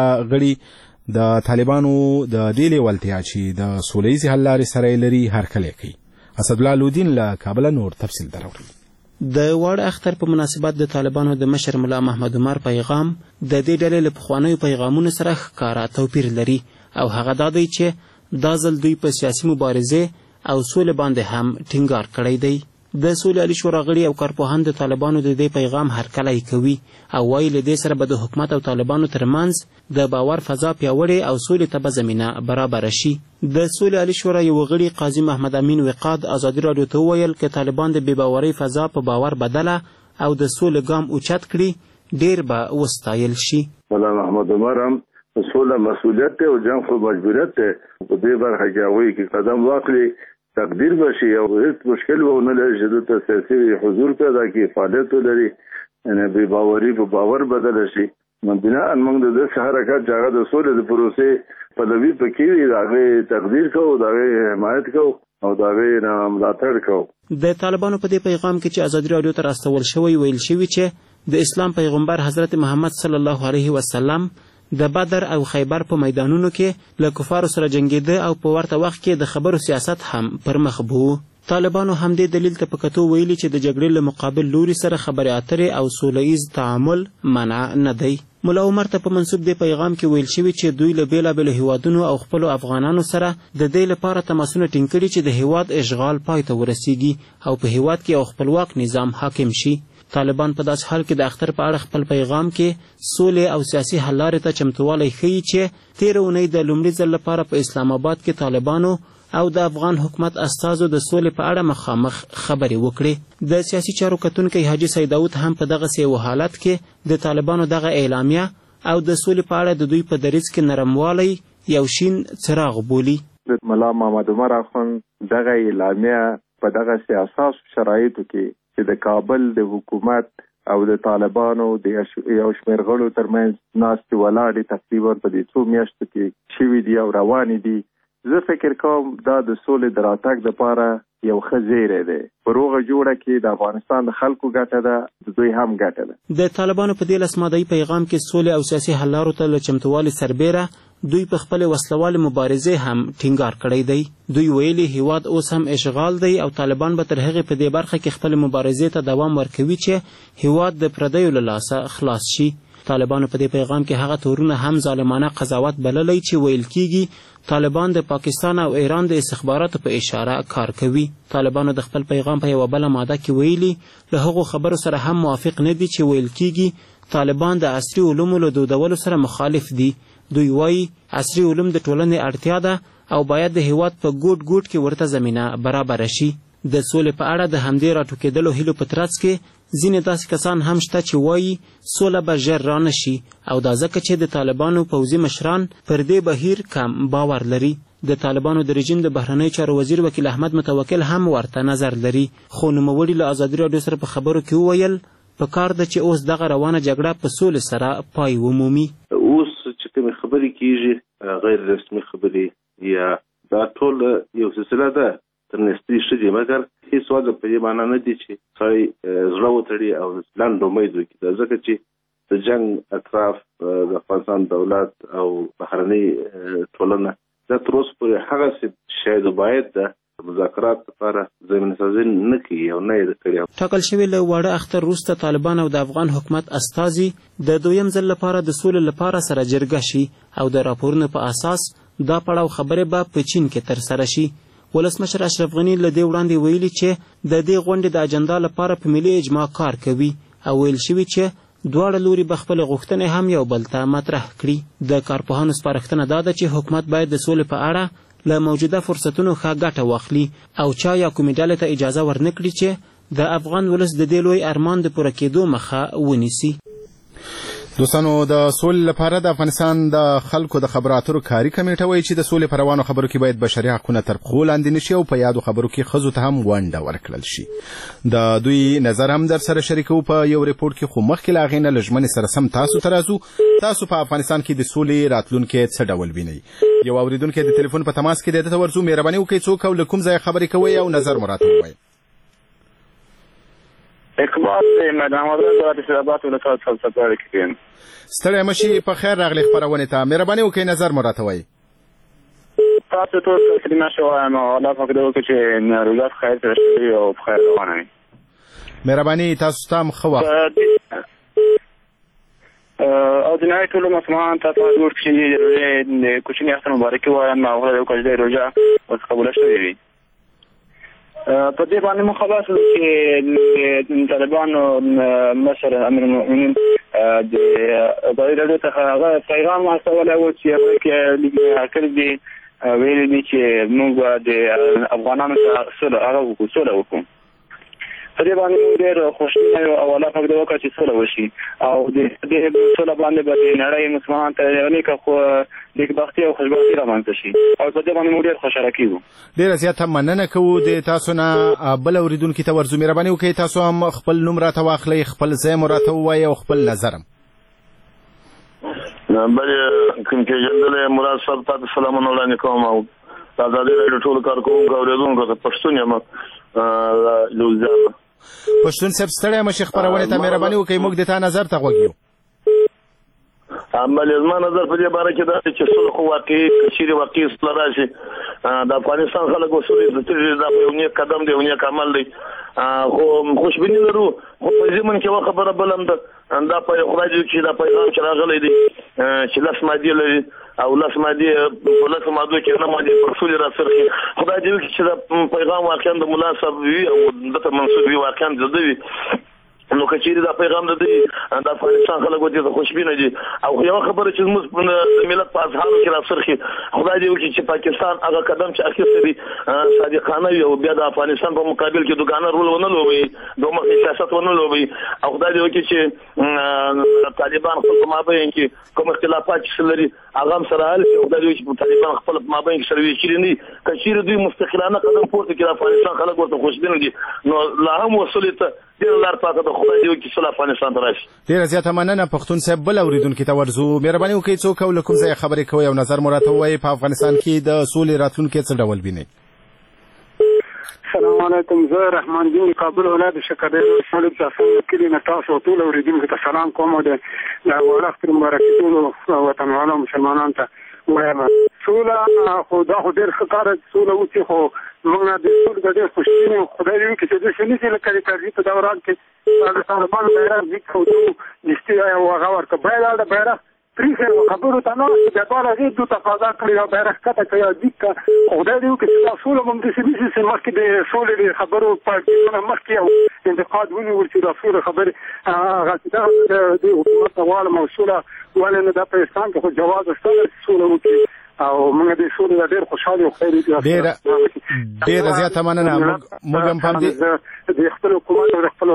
غړي د طالبانو د دې لیوالتیا چې د سولهییزې حل لارې سره لري هرکلی کوي. اسدالله لودین له کابله نور تفصیل دراوړي. د واړه اختر په مناسبت د طالبانو د مشر ملا محمد عمر پیغام د دې ډلې له پخوانیو پیغامونو سره ښکاره توپیر لري او هغه دا دی چې دا ځل دوی په سیاسي مبارزې او سولې باندې هم ټینګار کړی دی. د سولې عالی شورا غړي او کارپوهان د طالبانو د دې پیغام هرکلی کوي او وایي له دې سره به د حکومت او طالبانو ترمنځ د باور فضا پیاوړې او سولې ته به زمینه برابره شي. د سولې عالی شورا یو غړي قاضي محمد امین وقاد ازادي راډیو ته وویل که طالبان د بې باورۍ فضا په باور بدله او د سولې ګام اوچت کړي ډیر به وستایل شي. مولا محمد عمر هم سوله مسؤلیت او جنگ خو مجبوریت ده، په دې برخه کې هغوی کې قدم واخلي تقدیر بشي او هیڅ مشکل ونه لري چې د سیاسي حضور پیدا کړي، فعالیت ولري، یعنې بې باوري په باور بدله شي. بنا موږ د داسې حرکت چې هغه د سولې د پروسې پلوي پکې وي د هغې تقدیر کوو، د هغې حمایت کوو او د هغې ملاتړ کوو. د طالبانو په دې پیغام کې چې ازادي راډیو ته راستول شوی ویل شوي چې د اسلام پیغمبر حضرت محمد صلی الله علیه وسلم د بدر او خیبر په میدانونو کې له کفارو سره جنګېده او په ورته وخت کې د خبرو سیاست هم پر مخ بو. طالبانو هم دې دلیل ته په کتو ویلي چې د جګړې له مقابل لوري سره خبرې اترې او سوله ییز تعامل منع نه دی. ملا عمر ته په منسوب دې پیغام کې ویل شوي چې دوی له بېلابېلو هیوادونو او خپلو افغانانو سره د دې لپاره تماسونه ټینګ کړي چې د هیواد اشغال پای ته ورسیږي او په هیواد کې یو خپلواک نظام حاکم شي. طالبان په داسې حال کې د اختر په اړه خپل پیغام کې سولې او سیاسي حل لارې ته چمتووالی ښیي چې تېره اونۍ د لومړي ځل لپاره په اسلام آباد کې طالبانو او د افغان حکومت استازو د سولې په اړه مخامخ خبرې وکړې. د سیاسي چارو کتونکی حاجي سید داود هم په دغسې یو حالت کې د طالبانو دغه اعلامیه او د سولې په اړه د دوی په دریځ کې نرموالی یو شین څراغ بولي. ملا محمد عمر اخوند دغه اعلامیه په دغسې اساسو شرایطو کې چې د کابل د حکومت او د طالبانو د یو شمېر غړو ترمنځ ناستې ولاړې تقریبا په دې څو میاشتو کې شوي دي او روانې دي، زه فکر کوم دا د سولې د راتګ دپاره یو ښه زیری دی. په روغه جوړه کې د افغانستان د خلکو ګټه ده، د دوی هم ګټه ده. د طالبانو په دې لسمادهیي پیغام کې سولې او سیاسي حل لارو ته له چمتووالي سربیره دوی په خپل وسلوال مبارزې هم ټینګار کړی دی. دوی ویلي هیواد اوس هم اشغال دی او طالبان به تر هغې په دې برخه کې خپل مبارزې ته دوام ورکوي چې هیواد د پردیو له لاسه خلاص شي. طالبانو په دې پیغام کې هغه تورونه هم ظالمانه قضاوت بللی چې ویل کیږي طالبان د پاکستان او ایران د استخباراتو په اشاره کار کوي. طالبانو د خپل پیغام په یوه بله ماده کې ویلي له هغو خبرو سره هم موافق نه دي چې ویل کیږي طالبان د عصري علومو له دودولو سره مخالف دي. دوی وایي عصري علوم د ټولنې اړتیا ده او باید د هیواد په ګوټ ګوټ کې ورته زمینه برابره شي. د سولې په اړه د همدې راټوکېدلو هیلو په ترڅ کې ځینې داسې کسان هم شته چې وایي سوله به ژر رانه شي او دا ځکه چې د طالبانو پوځي مشران پر دې بهیر کم باور لري. د طالبانو د رژیم د بهرنیو چارو وزیر وکیل احمد متوکل هم ورته نظر لري، خو نوموړي له ازادي راډیو سره په خبرو کې وویل په کار ده چې اوس دغه روانه جګړه په سولې سره پای ومومي. اوس چې کومې خبرې کېږي غیر رسمي خبرې یا دا ټول یو سلسله ده تر نږدې ښه دي، مګر هېڅ وجه په دې معنا نه دي چې سړی زړه وتړي او لنډ امید وکړي. دا ځکه چې د جنګ اطراف د افغانستان دولت او بهرنۍ ټولنه دا تر اوسه پورې هغسې شاید باید ده مذاکرات لپاره زمینه سازي نه کوي او نه یې کړی. ټاکل شوی له واړه اختر وروسته طالبان او د افغان حکومت استازي د دویم ځل لپاره د سولې لپاره سره جرګه شي او د راپورونو په اساس دا پړاو خبرې به په چین کې ترسره شي. ولسمشر اشرف غني له دې وړاندې ویلي چې د دې غونډې د اجنډا لپاره په ملي اجماع کار کوي او ویل شوي چې دواړه لوري به خپل غوښتنې هم یو بل ته مطرح کړي. د کارپوهانو سپارښتنه دا ده چې حکومت باید د سولې په اړه له موجوده فرصتونو ښه ګټه واخلي او چا یا کومې ډلې ته اجازه ورنه کړي چې د افغان ولس د دې لوی ارمان د پوره کېدو مخه ونیسي. دوستانو د سولې لپاره د افغانستان د خلکو د خبرو اترو کاري کمیټه وایي چې د سولې په روانو خبرو کې باید بشري حقونه تر پښو لاندې نشي او په یادو خبرو کې ښځو ته هم ونډه ورکړل شي. د دوی نظر هم در سره شریکو په یو ریپورت کې، خو مخکې له هغې نه له ژمنې سره سم تاسو ته راځو. تاسو په افغانستان کې د سولې راتلونکی څه ډول وینئ؟ یو اورېدونکی د تلیفون په تماس کې دی، دته ورځو. مهرباني وکړئ څوک او له کوم ځایه خبرې کوئ او نظر مو راته ووایئ. اقبال مدام حضرت اسلامآباد ولایت سلسله کې ستړی مشي. په خیر راغلی خپرونې ته. مهرباني وکړئ نظر مو راته ووایئ. تاسو ټول کلمه شو وایم او الله پاک دې وکړي چې روزات خیر سره شي او په خیر روانه وي. مهرباني تاسو ته هم ښه وخت. او د نړۍ ټولو مسلمانانو ته جوړ کړي د کوچني اختر مبارکي وایم او هغه وکړي چې روژه ورڅخه قبوله شوې وي. په دې باندې مو خلاص چې طالبانو مشر امیر المؤمنین د ادارې راډیو ته هغه پیغام واستولی و چې هغه کې کړي دي ویلي دي چې موږ به د افغانانو سره سوله وکړو. په دې باندې موږ ډېر خوشبینه یو او الله پاک دې وکړي چې سوله وشي او د دې سوله باندې به د نړۍ مسلمانانو ته یو نیکه نیکبختي او خوشبختي رامنځته شي او په دې باندې موږ ډېر خوشحاله کېږو. ډېره زیاته مننه کوو د تاسو نه. بل اورېدونکي ته ورځو. مهرباني وکړئ تاسو هم خپل نوم راته واخلئ، خپل ځای مو راته ووایئ او خپل نظر هم. بلې کوم پېژندلی مراد صاحب ته سلامونه وړاندې کوم او د ازادي راډیو ټولو کارکوونکو اورېدونکو ته پښتون یم لوزیانه. پښتون صاحب ستړی مشي خپرونې ته. مهرباني وکړئ موږ د تا نظر ته غوږ یو. بلې زما نظر په دې باره کې دا چې صلح خو واقعي که چیرې واقعي صلح راشي د افغانستان خلک وسولې زتېږي دا یو نیک قدم دی، یو نیک عمل دی. خو خوشبیني لرو خو په ضمن کې یوه خبره بل هم ده. دا په خدای دې چې دا پیغام چې راغلی دی چې 10 مادې لري او 10 مادې په 10 مادو کې نه مادې پر سولې راڅرخي. خدای دې وکړي چې دا پیغام واقعا د ملا صاحب وي او دته منسوب وي، واقعا د ده وي. نو که چیرې دا پیغام د د افغانستان خلک ودې ته خوشبینه دي او یوه خبره چې زموږ د ملت په اذهانو کې راڅرخي، خدای دې وکړي چې پاکستان هغه قدم چې اخیستی دی صادقانه وي او بیا د افغانستان په مقابل کې دوګانه رول ونه لوبوي، دومخې سیاست ونه لوبوي او خدای دې وکړي چې طالبان خپل په مابین کې کوم اختلافات چې لري هغه هم سره حل کړي. خدای دې وکړي چې طالبان خپل په مابین کې سره ویشلي نه وي. که چیرې دوی مستقلانه قدم پورته کړي د افغانستان خلک ورته خوشبینه دي نو لا هم وسولې ته ډېره لار پاته ده. خدای دې وکړي صلح افغانستان ته راشي. ډېره زیاته مننه. پښتون صاحب بل اورېدونکي ته ورځو. مهرباني وکړئ څوک او له کوم ځایه خبرې کوئ او نظر مو راته ووایئ. په افغانستان کې د سولې راتلونکی څه ډول وینئ؟ السلام علیکم. زه رحمان دین کابل ولایت شکردرې شولب تاسو کلی نه تاسو ټول اورېدونکو ته سلام کوم او د واړه اختر مبارکي ټولو وطنوالو مسلمانانو ته وایم. سوله خو دا خو ډېر ښه کار سوله وکړي خو موږ نه د سولې ته ډېر خوشبینه یو. خدای دې وکړي چې داسې نه شي لکه د کرزي په دوران کې د طالبانو بیرغ ځیږ کړو دستي او هغه ورکړه باید دا بیرغ پرېښی خبرو ته نه چې بیا دواړه غېږ دوی تقاضا کړې او بیرغ ښکته کړي او ځیږ کړه. خدای دې وکړي چې دا سوله به هم داسې نه شي چې مخکې د سولې د خبرو پارټیونه مخکې او انتقاد ونیول چې دا سولې خبرې هغه چې دا د حکومت ته غواړم او سوله ولې نه دا په اسلام کې خو جواز شته چې سوله وکړي او موږ د سولې ډېر خوشحال یو. خیر ډېره زیاته مننه. موږ هم په د خپل حکومت او د خپل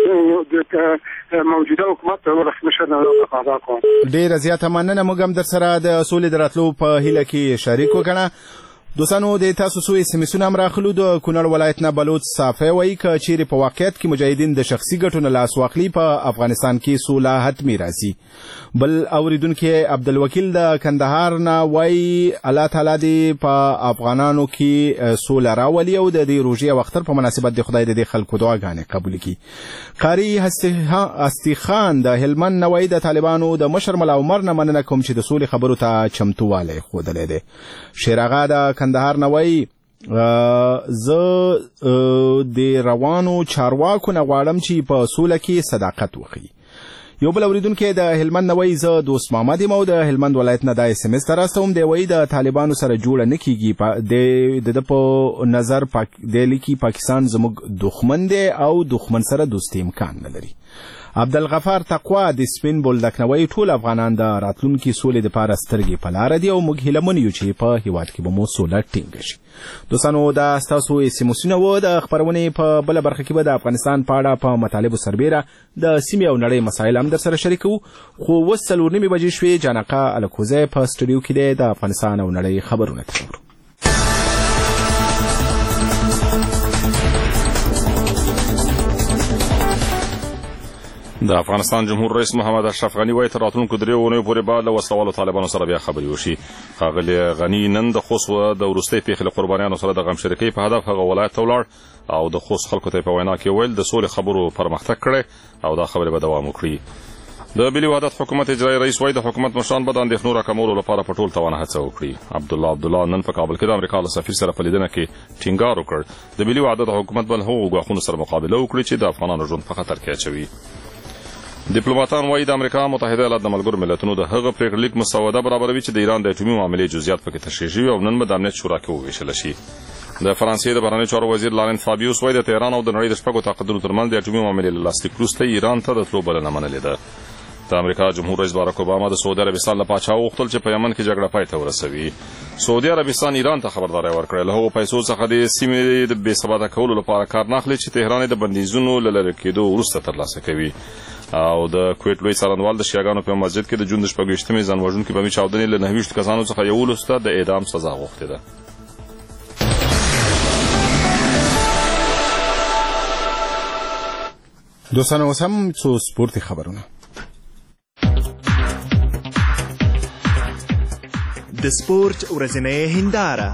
موجوده حکومت ولسمشر نه تقاضا کوم. ډېره زیاته مننه. موږ هم در سره د سولې د راتلو په هیله کې شریک وګڼه. دوستانو د تاسو څو SMS هم راخلو. د کونړ ولایت نه بلوچ صافی وایي که چیرې په واقعیت کې مجاهدین د شخصي ګټو نه لاس واخلي په افغانستان کې سوله حتمي راځي. بل اوریدونکي عبدالوکیل د کندهار نه وایي الله تعالی دې په افغانانو کې سوله راولي او د دې روژې او اختر په مناسبت د خدای د دې خلکو دعاګانې قبول کړي. قاری هستی خان د هلمند نه وایي د طالبانو د مشر ملا عمر نه مننه کوم چې د سولې خبرو ته چمتووالی ښودلی دی. شیر آغا د کندهار نه وایي زه د روانو چارواکو نه غواړم چې په سوله کې صداقت وکړي. یو بل اوریدونکو د هلمند نوې ز دوست محمد مو د هلمند ولایت نه د اس ام اس تراستوم دی وای د طالبانو سره جوړ نه کیږي د په نظر د لیکي پاکستان زموږ دښمن دی او دښمن سره دوستي امکان نه لري. عبدالغفار تقوا د سپین بولدک نوې ټول افغانان د راتلونکي سولې لپاره سترګې په لار دي او موږ هیله من یو چې په هیواد کې به مو سوله ټینګ شي. دوستانو دا تاسو سیموسونه و د خبرونه په بل برخه کې به د افغانستان په اړه په مطالبه سربېره د سیمې او نړۍ مسایل هم در سره شریکو. خو وسلو نیمه بجې شوې جانقه الکوزه په سټوډیو کې د افغانستان او نړۍ خبرونه ترورو. د افغانستان جمهور رئیس محمد اشرف غنی وایي تر راتلونکو 3 اونیو پورې به له وسلوالو طالبانو سره بیا خبرې وشي. ښاغلی غنی نن د خوست د وروستۍ پیښې له قربانیانو سره د غم شریکۍ په هدف هغه ولایت ته ولاړ او د خوست خلکو ته په وینا کې ویل د سولې خبرو پرمختګ کړی او دا خبرې به دوام وکړي. د ملي وحدت حکومت اجرایي رئیس وایي د حکومت مشران به د اندېښنو راکمولو لپاره په ټول توانه هڅه وکړي. عبدالله نن په کابل کې د امریکا له سفیر سره په لیدنه کې ټینګار وکړ د ملي وحدت حکومت بل هغو ګواښونو سره مقابله وکړي چې د افغانانو ژوند په خطر کې اچوي. ډیپلوماټان وایي د امریکا متحده ایالات د ملګرو ملتونو د هغه پریکړه لیک مسوده برابروي چې د ایران د اټومي معاملې جزئیات پکې تشریح شوي او نن به د امنیت شورا کې وویشل شي. د فرانسې د بهرنیو چارو وزیر لارن فابیوس وایي د تهران او د نړۍ د شپږو طاقتونو ترمنځ د اټومي معاملې له لاسلیک وروسته ایران ته د تلو بلنه منلې ده. د امریکا جمهور رئیس باراک اوباما د سعودي عربستان له پاچا وغوښتل چې په یمن کې جګړه پای ته ورسوي. سعودي عربستان ایران ته خبرداری ورکړې له هغو پیسو څخه د سیمې د بې ثباته کولو لپاره کار نه اخلي چې تهران د بندیزونو له لرې کېدو وروسته ترلاسه کوي. او د کویت لوی څارنوال د شیعاګانو په مسجد کې د جون د 28مې ځان وژونکي بمي چاودنې له 29 کسانو څخه یو لسته د اعدام سزا غوښتې ده. دوستانو اوس هم څو سپورتي خبرونه. د سپورت ورځنۍ هنداره.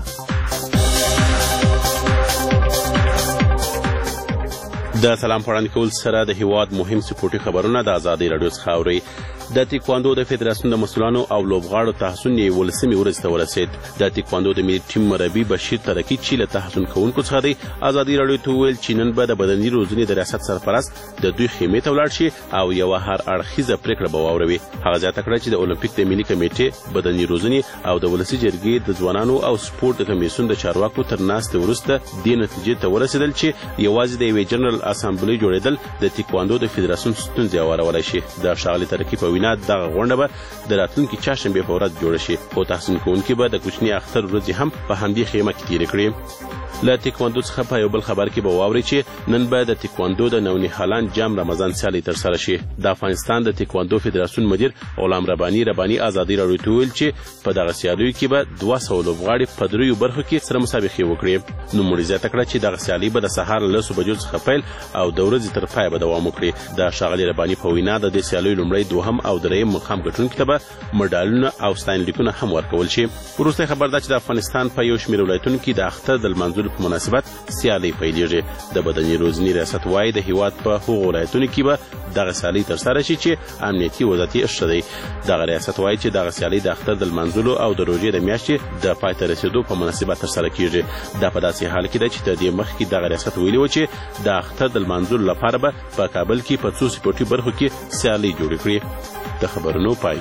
د سلام پړاند کول سره د هیواد مهم سپورتي خبرونه د ازادي رادیو څخه اوري. د تیکواندو د فدراسیون د مسؤلانو او لوبغاړو تحسن یې ولسمي ورځ ته ورسید. د تیکواندو د ملي ټیم مربي بشیر ترکی چې له تحسن کوونکو څخه دی ازادي رادیو ته ویل چې نن به د بدني روزنې د ریاست سرپرست د دوی خیمې ته ولاړ شي او یو هر اړخیزه پریکړه به واوروي. هغه زیاته کړه چې د اولمپیک د ملي کمیټې بدني روزنې او د ولسي جرګې د ځوانانو او سپورت د کمیسیون د چارواکو تر ناستې وروسته دې نتیجې ته ورسېدل چې یوازې د یوې جنرال اسامبلې جوړېدل د تیکواندو د فدراسیون ستونزې هوارولی شي. د ښاغلي ترکی په وینا دغه غونډه به د راتلونکي چهارشنبې په ورځ جوړه شي خو تحسین کوونکي به د کوچني اختر ورځې هم په همدې خیمه کې تېرې کړي. له تیکواندو څخه په یو بل خبر کې به واورئ چې نن به د تیکواندو د نونیحالان جام رمضان سیالۍ ترسره شي. د افغانستان د تیکواندو فدراسیون مدیر غلام رباني ازادي راډیو ته ویل چې په دغه سیالیو کې به 200 لوبغاړي په 3 برخو کې سره مسابقې وکړي. نوموړي زیاته کړه چې دغه سیالۍ به د سهار له 10 بجو څخه پیل او د ورځې تر پایه به دوام وکړي. د ښاغلي رباني په وینا د دې سیالیو لومړی دوهم او دریم مقام ګټونکي ته به مډالونه او ستاینلیکونه هم ورکول شي. وروستی خبر دا چې د افغانستان په یو شمېر ولایتونو کې د اختر د لمانځلو په مناسبت سیالۍ پیلېږي. د بدني روزنې ریاست وایي د هیواد په هغو ولایتونو کې به دغه سیالۍ ترسره شي چې امنیتي وضعیت یې ښه دی. دغه ریاست وایي چې دغه سیالۍ د اختر د لمانځلو او د روژې د میاشتې د پای ته رسېدو په مناسبت ترسره کیږي. دا په داسې حال کې ده چې د دې مخکې دغه ریاست ویلي و چې د اختر د لمانځلو لپاره به په کابل کې په څو سپورټي برخو کې سیالۍ جوړې کړي. د خبرونو پای.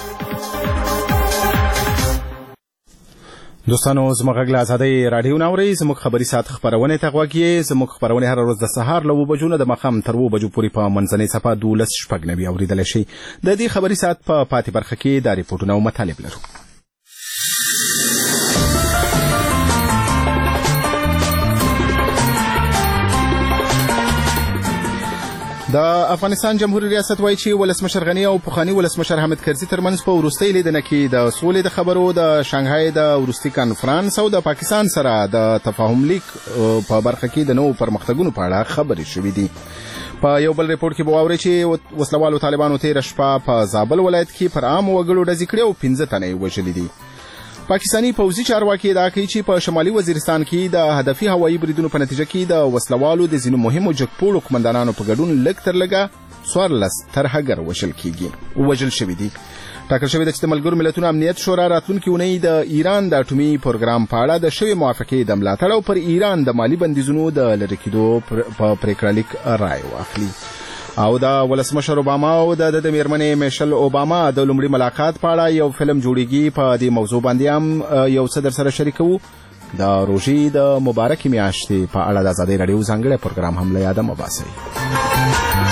دوستانو زموږ غږ له ازادۍ راډیو نه اورئ. زموږ خبري ساعت خبرونه ته غوږ یې. زموږ خبرونه هره ورځ د سهار له 9 بجو نه د ماښام تر 2 بجو پورې په منځنۍ صفحه 12:09 اورېدلی شئ. د دې خبري ساعت په پاتې برخه کې دا ریپورټونه او مطالب لرو. د افغانستان جمهوریت ریاست وایي چې ولسمشر غنی او پخوانی ولسمشر حامد کرزي ترمنځ په وروستۍ لیدنه کې د سولې د خبرو د شانګهای د وروستي کانفرنس او د پاکستان سره د تفاهم لیک په برخه کې د نوو پرمختګونو په اړه خبرې شوې دي. په یو بل ریپورت کې به واورئ چې وسلوالو طالبانو تېره شپه په زابل ولایت کې پر عامو وګړو ډزې کړې او 15 تنه یې وژلي دي. پاکستانی پوځي چارواکي ادعا کوي چې په شمالي وزیرستان کې د هدفي هوایي بریدونو په نتیجه کې د وسلوالو د ځینو مهمو جګپوړو قومندانانو په ګډون لږ تر لږه 14 ترهګر وژل شوي دي. ټاکل شوې ده چې د ملګرو ملتونو امنیت شورا راتلونکي اونۍ د ایران د اټومي پروګرام په اړه د شوې موافقې د ملاتړ او پر ایران د مالي بندیزونو د لرې کېدو په پریکړه لیک رایه واخلي. او د ولسمشر اوباما او د میرمنې میشل اوباما د لومړي ملاقات په اړه یو فلم جوړیږي. په دې موضوع باندې هم یو څه درسره شریکوو. د روژې د مبارکې میاشتې په اړه د ازادۍ راډیو ځانګړی پروګرام هم له یاده مه باسئ.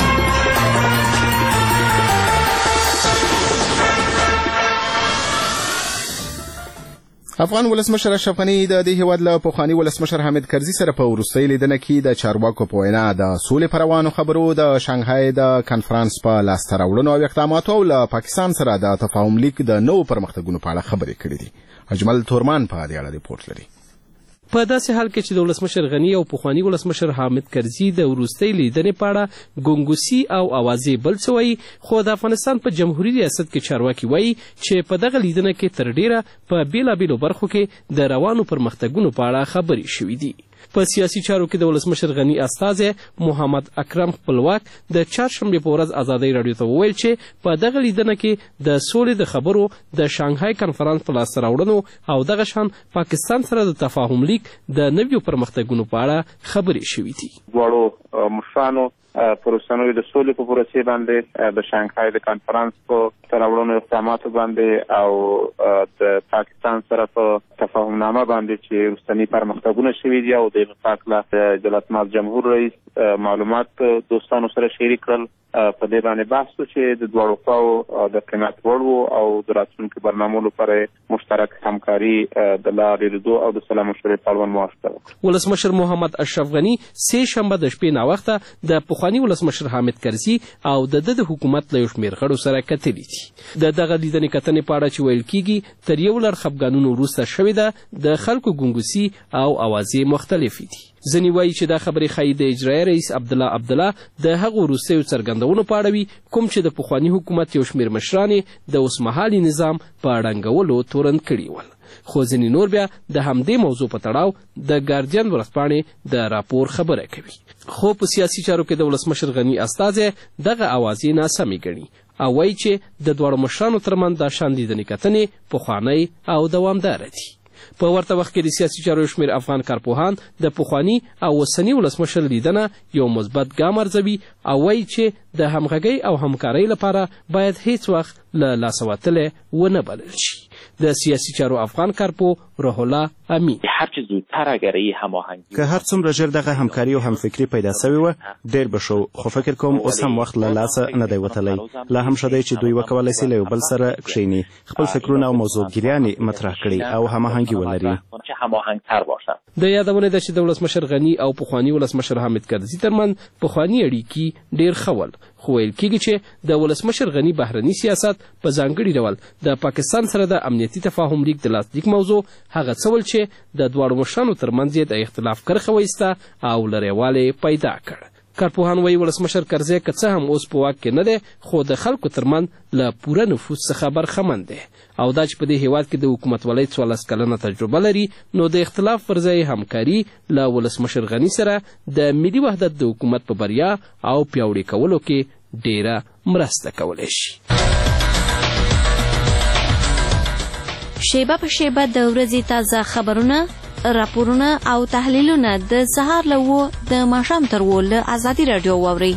افغان ولسمشر اشرف غني د دې هیواد له پخواني ولسمشر حامد کرزي سره په وروستۍ لیدنه کې د چارواکو په وینا د سولې پر روانو خبرو د شانګهای د کنفرانس په لاسته راوړنو او اقداماتو او له پاکستان سره د تفاهم لیک د نوو پرمختګونو په اړه خبرې کړې دي. اجمل تورمان په دې اړه ریپورت لري. په داسې حال کې چې د ولسمشر غني او پخواني ولسمشر حامد کرزي د وروستۍ لیدنې په اړه ګونګوسي او اوازې بل څه وایي، خو د افغانستان په جمهوریت ریاست کې چارواکي وایي چې په دغه لیدنه کې تر ډیره په بیلابیلو برخو کې د روانو پرمختګونو په اړه خبرې شوې دي. په سیاسي چارو کې د ولسمشر غني استازی محمد اکرم خپلواک د چهارشنبې په ورځ ازادۍ راډیو ته وویل چې په دغه لیدنه کې د سولې د خبرو د شانګهای کنفرانس په لاسته راوړنو او دغه شان پاکستان سره د تفاهم لیک د نویو پرمختګونو په اړه خبرې شوې دي. دواړو مشرانو پر اوسنیو د سولې په پروسې باندې د شانګهای د کنفرانس په تراوړنو اقداماتو باندې او د پاکستان سره په تفاهمنامه باندې چې وروستني پرمختګونه شوي دي او د وفاق له جلالتمآب جمهور رئیس معلومات دوستانو سره شریک کړل. په دې باندې بحث و چې د دواړو خواو د قیمت وړ و او د راتلونکي برنامو لپاره مشترک همکاري د لارې لیدو او د سلا مشورې په اړوند موافقه وکړه. ولسمشر محمد اشرف غني سې شنبه د شپې ناوخته د پخواني ولسمشر حامد کرزي او د حکومت له یو شمېر غړو سره کتلي دي. د دغه لیدنې کتنې په اړه چې ویل کېږي تر یو لړ خفګانونو وروسته شوې ده د خلکو ګونګوسي او اوازې مختلفې دي. ځینې وایي چې دا خبرې ښایي د اجرایي رئیس عبدالله د هغو وروستیو څرګندونو په اړه وي کوم چې د پخواني حکومت یو شمېر مشران یې د اوسمهالي نظام په ړنګولو تورن کړي ول. خو ځینې نور بیا د همدې موضوع په تړاو د ګارډین ورځپاڼې د راپور خبره کوي. خو په سیاسي چارو کې د ولسمشر غني استازی دغه اوازې ناسمې ګڼي او وایي چې د دواړو مشرانو ترمنځ دا شان لیدنې کتنې پخوانی او دوامداره دي. په ورته وخت کې د سیاسي چارو یو شمېر افغان کارپوهان د پخواني او اوسني ولسمشر لیدنه یو مثبت ګام ارزوي او وایي چې د همغږۍ او همکارۍ لپاره باید هیڅ وخت له لاسه وتلی ونه بلل شي. د سیاسي چارو افغان کارپو روح الله امین: هر چه زودتر اگر ای هماهنگی که هر څومره ژر دغه همکاري او همفکري پیدا سوی و ډیر به شو، خو فکر کوم اوس هم وخت له لاسه نه دی وتلی. لا هم ښه دی چې دوی وکولی سي له یو بل سره کښېني، خپل فکرونه او موضوعګیریانې مطرح کړي او هماهنګي ولري. د یادونه ده چې د ولسمشر غني او پخواني ولسمشر حامد کرزي ترمنځ پخواني اړیکې ډیر ښه ول، خو ویل کېږي چې د ولسمشر غني بهرني سیاست په ځانګړي ډول د پاکستان سره د امنیتي تفاهم لیک د لاسلیک موضوع هغه څه ول چې د دواړو مشرانو ترمنځ یې د اختلاف کرښه وایسته او لرېوالی پیدا کړ. کارپوهان وایي ولسمشر کرزي که څه هم اوس په واک کې نه دی، خو د خلکو ترمنځ له پوره نفوذ څخه برخمن دی او دا چې په دې هیواد کې د حکومتولۍ 14 کلنه تجربه لري، نو د اختلاف پر ځای همکاري له ولسمشر غني سره د ملي وحدت د حکومت په بریا او پیاوړي کولو کې ډیره مرسته کولی شي. شیبه په شیبه د ورځې تازه خبرونه، راپورونه او تحلیلونه د سهار له 9 د ماښام تر 10 له ازادي راډیو واورئ.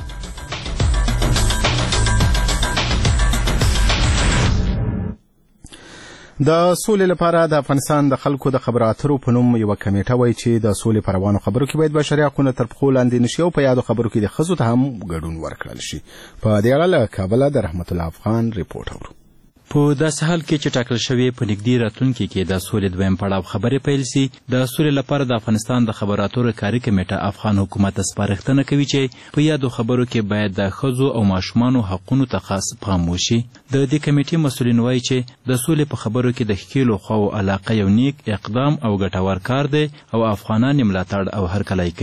د سولې لپاره د افغانستان د خلکو د خبرو اترو په نوم یوه کمیټه وایي چې د سولې په روانو خبرو کې باید بشري حقونه تر پښو لاندې نشي او په یادو خبرو کې د ښځو ته هم ګډون ورکړل شي. په دې اړه له کابله د رحمت الله افغان ریپورټ اورو. په داسې حال کې چې ټاکل شوی په نږدې راتلونکي کې د سولې دویم پړاو خبرې پیل سي، د سولې لپاره د افغانستان د خبرو اترو کاري کمیټه افغان حکومت ته سپارښتنه کوي چې په یادو خبرو کې باید د ښځو او ماشومانو حقونو ته خاص پام وشي. د دې کمیټې مسؤلین وایي چې د سولې په خبرو کې د ښکېلو خواو علاقه یو نیک اقدام او ګټور کار دی او افغانان یې ملاتړ او هرکلی کوي.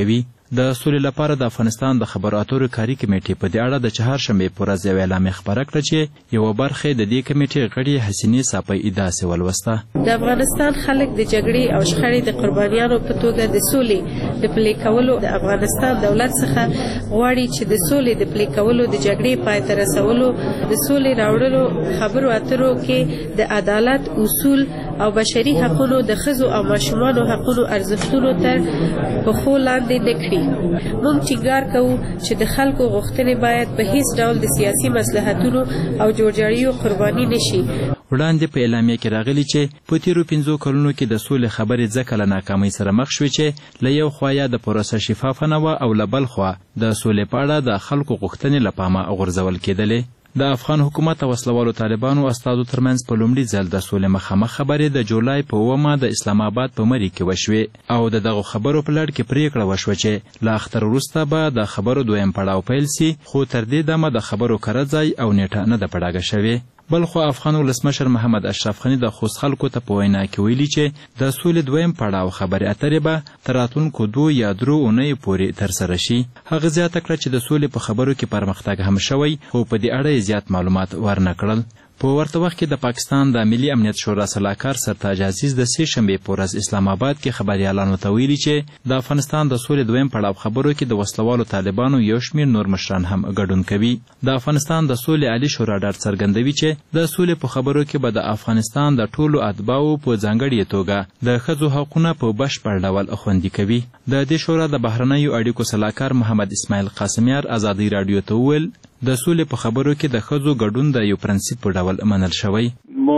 د سولې لپاره د افغانستان د خبرو اترو کاري کمیټې په دې اړه د چهارشنبې په ورځ یوه اعلامیه خپره کړه چې یوه برخه د دې کمیټې غړي حسینې صافۍ داسې ولوسته. د افغانستان خلک د جګړې او شخړې د قربانیانو په توګه د سولې د پلي کولو د افغانستان دولت څخه غواړي چې د سولې د پلي کولو د جګړې پای ته رسولو د سولې راوړلو خبرو اترو کې د عدالت اصول او بشري حقوقو د ښځو او ماشومانو حقوقو ارزښتونو تر پښو لاندې نه کړي. موږ ټینګار کوو چې د خلکو غوښتنې باید په هیڅ ډول د سیاسي مصلحتونو او جوړجاړیو قرباني نشي. وړاندې په اعلامیه کې راغلي چې په تیرو 5 کلونو کې د سولې خبرې ځکه له ناکامۍ سره مخ شوې چې له یو خوا د پروسه شفافه نه وه او له بل خوا د سولې په اړه د خلکو غوښتنې له پامه غورځول کېدلې. د افغان حکومت او وسلوالو طالبانو استازو ترمنځ په لومړي ځل د سولې مخامخ خبرې د جولای په 9 د اسلام آباد په مری کې وشوې او دغه خبرو په لړ کې پریکړه وشوه چې له اختر وروسته به د خبرو دویم پړاو پیل سي، خو تر دې دمه د خبرو کره ځای او نیټه نه ده پړاګه شوې. بل خو افغان ولسمشر محمد اشرف غني د خوست خلکو ته په وینا کې ویلي چې د سولې دویم پړاو خبرې اترې به تر راتلونکو 2 یا 3 اونیو پورې ترسره شي. هغه زیاته کړه چې د سولې په خبرو کې پرمختګ هم شوی خو په دې اړه زیات معلومات ورنه کړل. په ورته وخت کې د پاکستان د ملي امنیت شورا سلاکار سرتاج عزیز د 3 شنبې په ورځ اسلام آباد کې خبريالانو ته ویلي چې د افغانستان د سولې دویم پړاو خبرو کې د وسلوالو طالبانو یو شمېر نور مشران هم ګډون کوي. د افغانستان د سولې عالی شورا ډاډ څرګندوي چې د سولې په خبرو کې به د افغانستان د ټولو اتباعو په ځانګړې توګه د ښځو حقونه په بشپړ ډول خوندي کوي. د دې شورا د بهرنیو اړیکو سلاکار محمد اسماعیل قاسمیار ازادي رادیو ته وویل د سولې په خبرو کې د ښځو ګډون د یو پرنسپ په ډول منل شوی.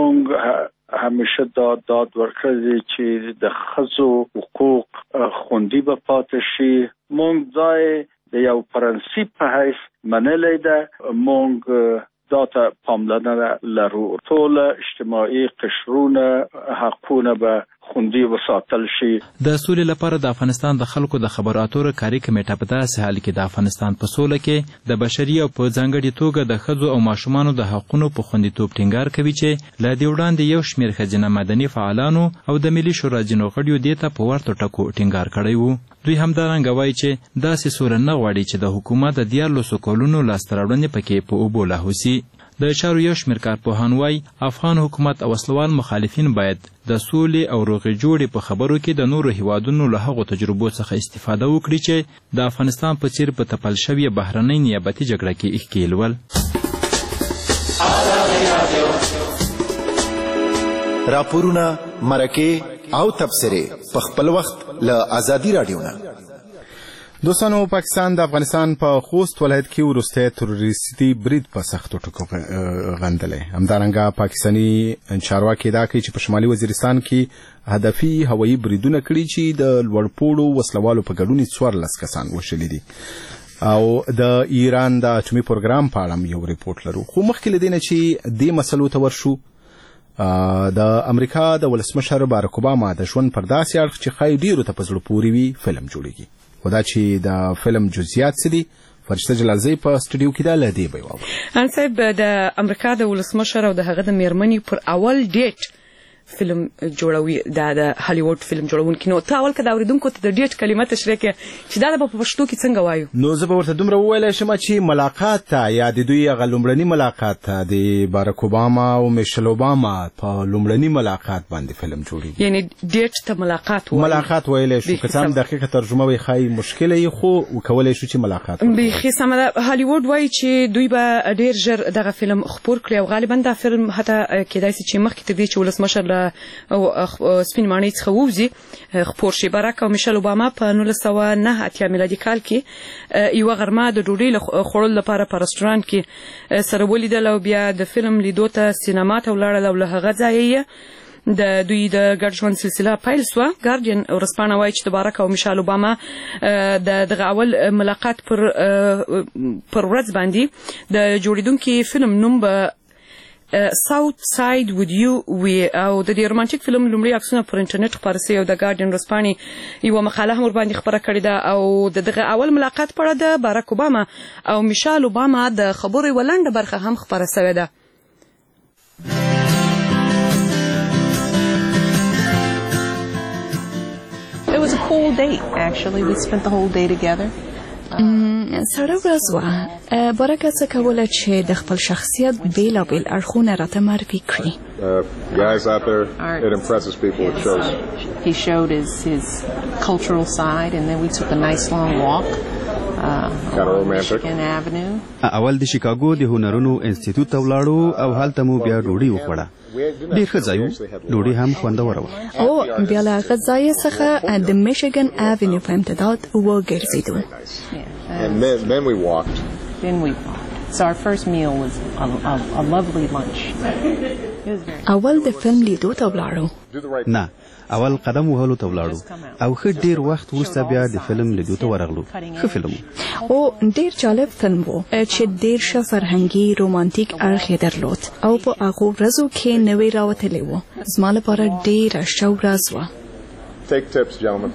مونږ همیشه داد ورکړی چې د ښځو حقوق خوندي به پاتې شي. مونږ ځای د یو پرنسپ په حیث منلی ده. مونږ دا ته پاملرنه لرو. ټول اجتماعي قشرونه حقونه به خوندي وساتل شي. د سولې لپاره د افغانستان د خلکو د خبرو اترو کاري کمیټه په داسې حال کې د افغانستان په سوله کې د بشري او په ځانګړي توګه د ښځو او ماشومانو د حقونو په خوندیتوب ټینګار کوي چې له دې وړاندې یو شمېر ښځینه مدني فعالانو او د ملي شورا ځینو غړیو دې ته په ورته ټکو ټینګار کړی و. دوی همدارنګه وایي چې داسې سوله نه غواړي چې د حکومت د 14 کلونو لاسته راوړنې پکې په اوبو لاهو سي. د چارو یو شمېر کارپوهان وایي افغان حکومت او وسلوال مخالفین باید د سولې او روغې جوړې په خبرو کې د نورو هیوادونو له هغو تجربو څخه استفاده وکړي چې د افغانستان په څیر په تپل شوې بهرنۍ نیابتي جګړه کې ښکېل ول. راپورونه، مرکې او تبصرې په خپل وخت له ازادي رادیو نه. دوستانو، پاکستان د افغانستان په خوست ولایت کې وروستی تروریستي برید په سختو ټکو غندلی. همدارنګه پاکستاني چارواکي دا کوي چې په شمالي وزیرستان کې هدفي هوایي بریدونه کړي چې د لوړپوړو وسلوالو په ګډون 14 کسان وشلي دي. او د ایران د اټومي پروګرام په اړه یو ریپورت لرو. خو مخکې له دې نه چې دې مسلو ته ورشو، د امریکا د ولسمشر باراک اوباما د ژوند پر داسې اړخ چې ښایي ډېرو ته په زړه پورې وي فلم جوړیږي. خو دا چې د فلم جزئیات څه دي، فرشته جلالزی په سټوډیو کې دا له دې به واورو. ان صاحب، د امریکا د ولسمشر او د هغه د میرمنې پر اول ډیټ فلم جوړوي، د هالیوډ فلم جوړونکي. نو ته اول که د اوریدونکو ته د ډیټ کلمه تشریح کړې چې دا به په پښتو کې څنګه وایو؟ نو زه به ورته دومره وویلی شم چې ملاقات ته، یا د دوی هغه لومړني ملاقات ته، د باراک اوباما او میشل اوباما په لومړني ملاقات باندې فلم جوړیږي. یعنی ډیټ ته ملاقات ویلی شو. که څه هم دقیقه ترجمه وي ښایي مشکله وي، خو وکولی شو چې ملاقات. بیخي سمه ده. هالیوډ وایي چې دوی به ډیر ژر دغه فلم خپور کړي او غالبا دا فلم حتی کېدای شي چې مخکې تر دې چې ولسمشر له سپین ماڼۍ څخه ووځي خپور شي. باراک او میشل اوباما په 1989 میلادي کال کې یوه غرمه د ډوډۍ خوړلو لپاره په رسټورانټ کې سره ولیدل او بیا د فلم لیدو ته سینما ته ولاړل او له هغه ځایه د دوی د ګډ ژوند سلسله پیل سوه. ګارډین ورځپاڼه وایي چې د باراک او میشل اوباما د دغه اول ملاقات پر ورځ باندې د جوړېدونکي فلم نوم به ساوث ساید وود یو وی او د دې رومانټیک فلم لومړی عکسونه پر انټرنیټ خپاره سوي او د ګارډین ورځپاڼې یوه مقاله هم ورباندې خپره کړې ده او د دغه اول ملاقات په اړه د باراک اوباما او میشل اوباما د خبرو یوه لنډه برخه هم خپره سوې ده. It was a cool date, actually. We spent the whole day together. سړه ورځ وه. برکه څه کوله چې د خپل شخصیت بیلابیل اړخونه راته معرفي کړي. Guys out there, it impresses people. It shows. He showed his cultural side, and then we took a nice long walk. Kind of romantic. اول د شیکاګو د هنرونو انسټیټیوټ ته ولاړو او هلته مو بیا ډوډۍ وخوړه. ډېر ښه ځای و. ډوډۍ هم خوندوره وه. او بیا له هغه ځایه څخه د میشیګن ایونیو په امتداد وګرځېدو. And then we walked. So our first meal was a lovely lunch. اول د فلم لیدو ته ولاړو. نه، اول قدم وهلو ته ولاړو او ښه ډېر وخت وروسته بیا د فلم لیدو ته ورغلو. ښه فلم او ډېر جالب فلم و چې ډېر ښه فرهنګي رومانتیک اړخ یې درلود او په هغو ورځو کې نوی راوتلی و. زما لپاره ډېره ښه ورځ وه. Take tips, gentlemen.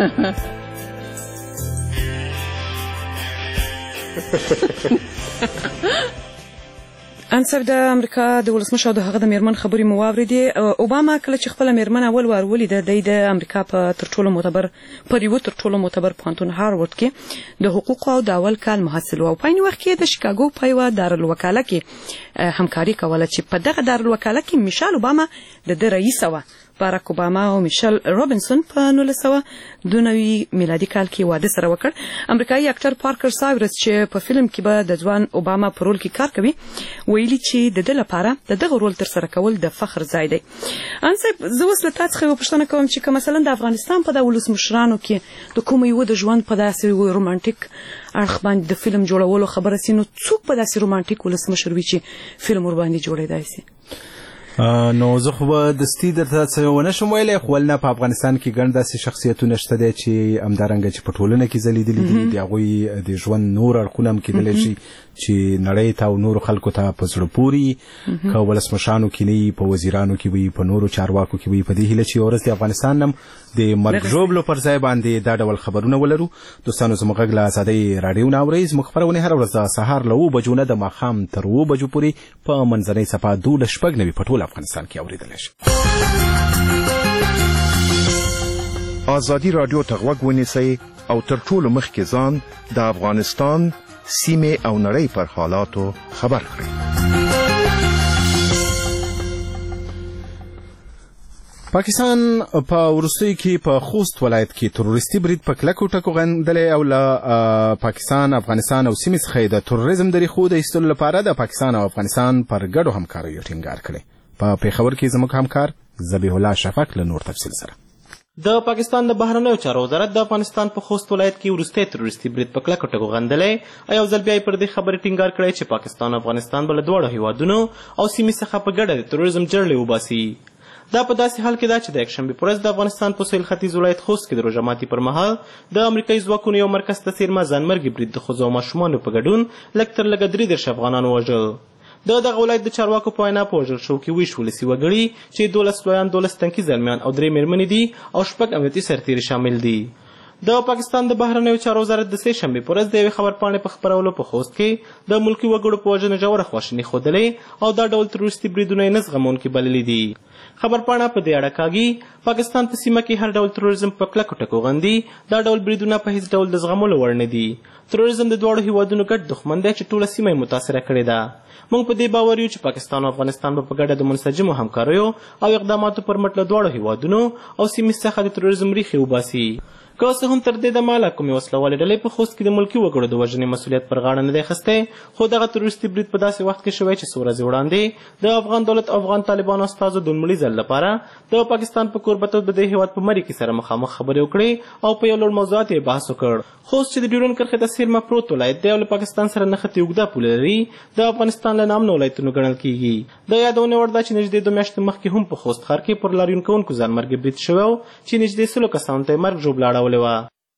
انصر د امریکا د ولسمشر او د هغه د میرمن خبرې مو واورېدې. اوباما کله چې خپله میرمن اول وار ولیده د امریکا په تر ټولو معتبر پوهنتون هاروارد کې د حقوقو او د اول کال محصل و او په عین وخت کې د شیکاګو په یوه دارالوکاله کې همکاري کوله چې په دغه دارالوکاله کې میشل اوباما د ده رئیسه وه. باراک اوباما او میشل رابینسون په 1992 میلادي کال کې واده سره وکړ. امریکایي اکټر پارکر سایورس چې په فلم کې به د ځوان اوباما په رول کې کار کوي ویلي چې د ده لپاره د دغه رول ترسره کول د فخر ځای دی. ان صاحب زه اوس له تا څخه یوه پوښتنه کوم چې که مثلا د افغانستان په دغه ولسمشرانو کې د کومه یوه د ژوند په داسې رومانټیک اړخ باندې د فلم جوړولو خبره سي نو څوک په داسې رومانټیک ولسمشر وي چې فلم ورباندې جوړېدای سي؟ نو زه خو به دستي درته څه ونه شم ویلی، خو ولنه په افغانستان کې ګڼ داسې شخصیتونه شته دی چې همدارنګه چې په ټولنه کې ځلیدلي دي، د هغوی د ژوند نور اړخونه هم کیدلی شي چې نړۍ ته او نورو خلکو ته په زړه پوري که ولسمشرانو کې نه وي، په وزیرانو کې وي، په نورو چارواکو کې وي. په دې هیله چې یوه ورځ د افغانستان هم د مرګ ژوبلو پر ځای باندې دا ډول خبرونه ولرو. دوستانو زموږ غږ له ازادۍ راډیو نه اورئ. زموږ خپرونې هره ورځ د سهار له 7 بجو نه د ماښام تر 7 بجو پورې په منځنۍ صفحه 12:09 په ټول افغانستان کې اورېدلی شي. ازادي راډیو ته غوږ ونیسئ او تر ټولو مخکې ځان د افغانستان سیمې او نړۍ پر حالاتو خبر کړئ. پاکستان په وروستیو کې په خوست ولایت کې تروریستي برید په کلکو ټکو غندلی او له پاکستان، افغانستان او سیمې څخه د تروریزم د ریښو د ایستلو لپاره د پاکستان او افغانستان پر ګډو همکاریو ټینګار کړی. په پېښور کې زموږ همکار ذبیح الله شفق له نور تفصیل سره. د پاکستان د بهرنیو چارو وزارت د افغانستان په خوست ولایت کې وروستی تروریستي برید په کلکو ټکو غندلی او یو ځل بیا یې پر دې خبرې ټینګار کړی چې پاکستان او افغانستان به له دواړو هیوادونو او سیمې څخه په ګډه د تروریزم جرړې وباسي. دا په داسې حال کې ده چې د یکشنبې په ورځ د افغانستان په سویل ختیځ ولایت خوست کې د روژه ماتي پر مهال د امریکایي ځواکونو یو مرکز ته څیرمه ځانمرګي برید د ښځو او ماشومانو په ګډون لږ تر لږه 33 افغانان ووژل. د دغه ولایت د چارواکو په وینا په وژل شوو کې 20 ولسي وګړي چې 12 لویان، 12 تنکي زلمیان او 3 مېرمنې دي او 6 امنیتي سرتیري شامل دي. د پاکستان د بهرنیو چارو وزارت د سې شنبې په ورځ د یوې خبرپاڼې په خپرولو په خوست کې د ملکي وګړو په وژنه ژوره خواشیني ښودلې او دا ډول تروریستي بریدونه یې نه زغمونکي بللي دي. خبرپاڼه په دې اړه کاږي پاکستان په سیمه کې هر ډول تروریزم په کلکو ټکو غندي. دا ډول بریدونه په هیڅ ډول د زغملو وړ نه دي. تروریزم د دواړو هیوادونو ګډ دښمن دی چې ټوله سیمه یې متاثره کړې ده. موږ په دې باور یو چې پاکستان او افغانستان به په ګډه د منسجمو همکاریو او اقداماتو پر مټ له دواړو هیوادونو او سیمې څخه د تروریزم ریښې وباسي. که څه هم تر دې دمه له کومې وسلوالې ډلې په خوست کې د ملکي وګړو د وژنې مسؤلیت پر غاړه نه دی اخیستی، خو دغه تروریستي برید په داسې وخت کې شوی چې څو ورځې وړاندې د افغان دولت او افغان طالبانو استازو د لومړي ځل لپاره د پاکستان په کوربتوب د دې هیواد په مرۍ کې سره مخامخ خبرې وکړې او په یو لوړ موضوعات یې بحث وکړ. خوست چې د ډیورنډ کرښې ته څیرمه پروت ولایت دی او له پاکستان سره نښتې اوږده پوله لري، د افغانستان له نامنو ولایتونو ګڼل کېږي. د یادونې وړ ده چې نږدې 2 میاشتې مخکې هم په خوست ښار کې پر لاریون کوونکو ځانمرګي برید شوی و چې نږدې 100 کسانو ته یې مرګ ژوبله اړولې وه.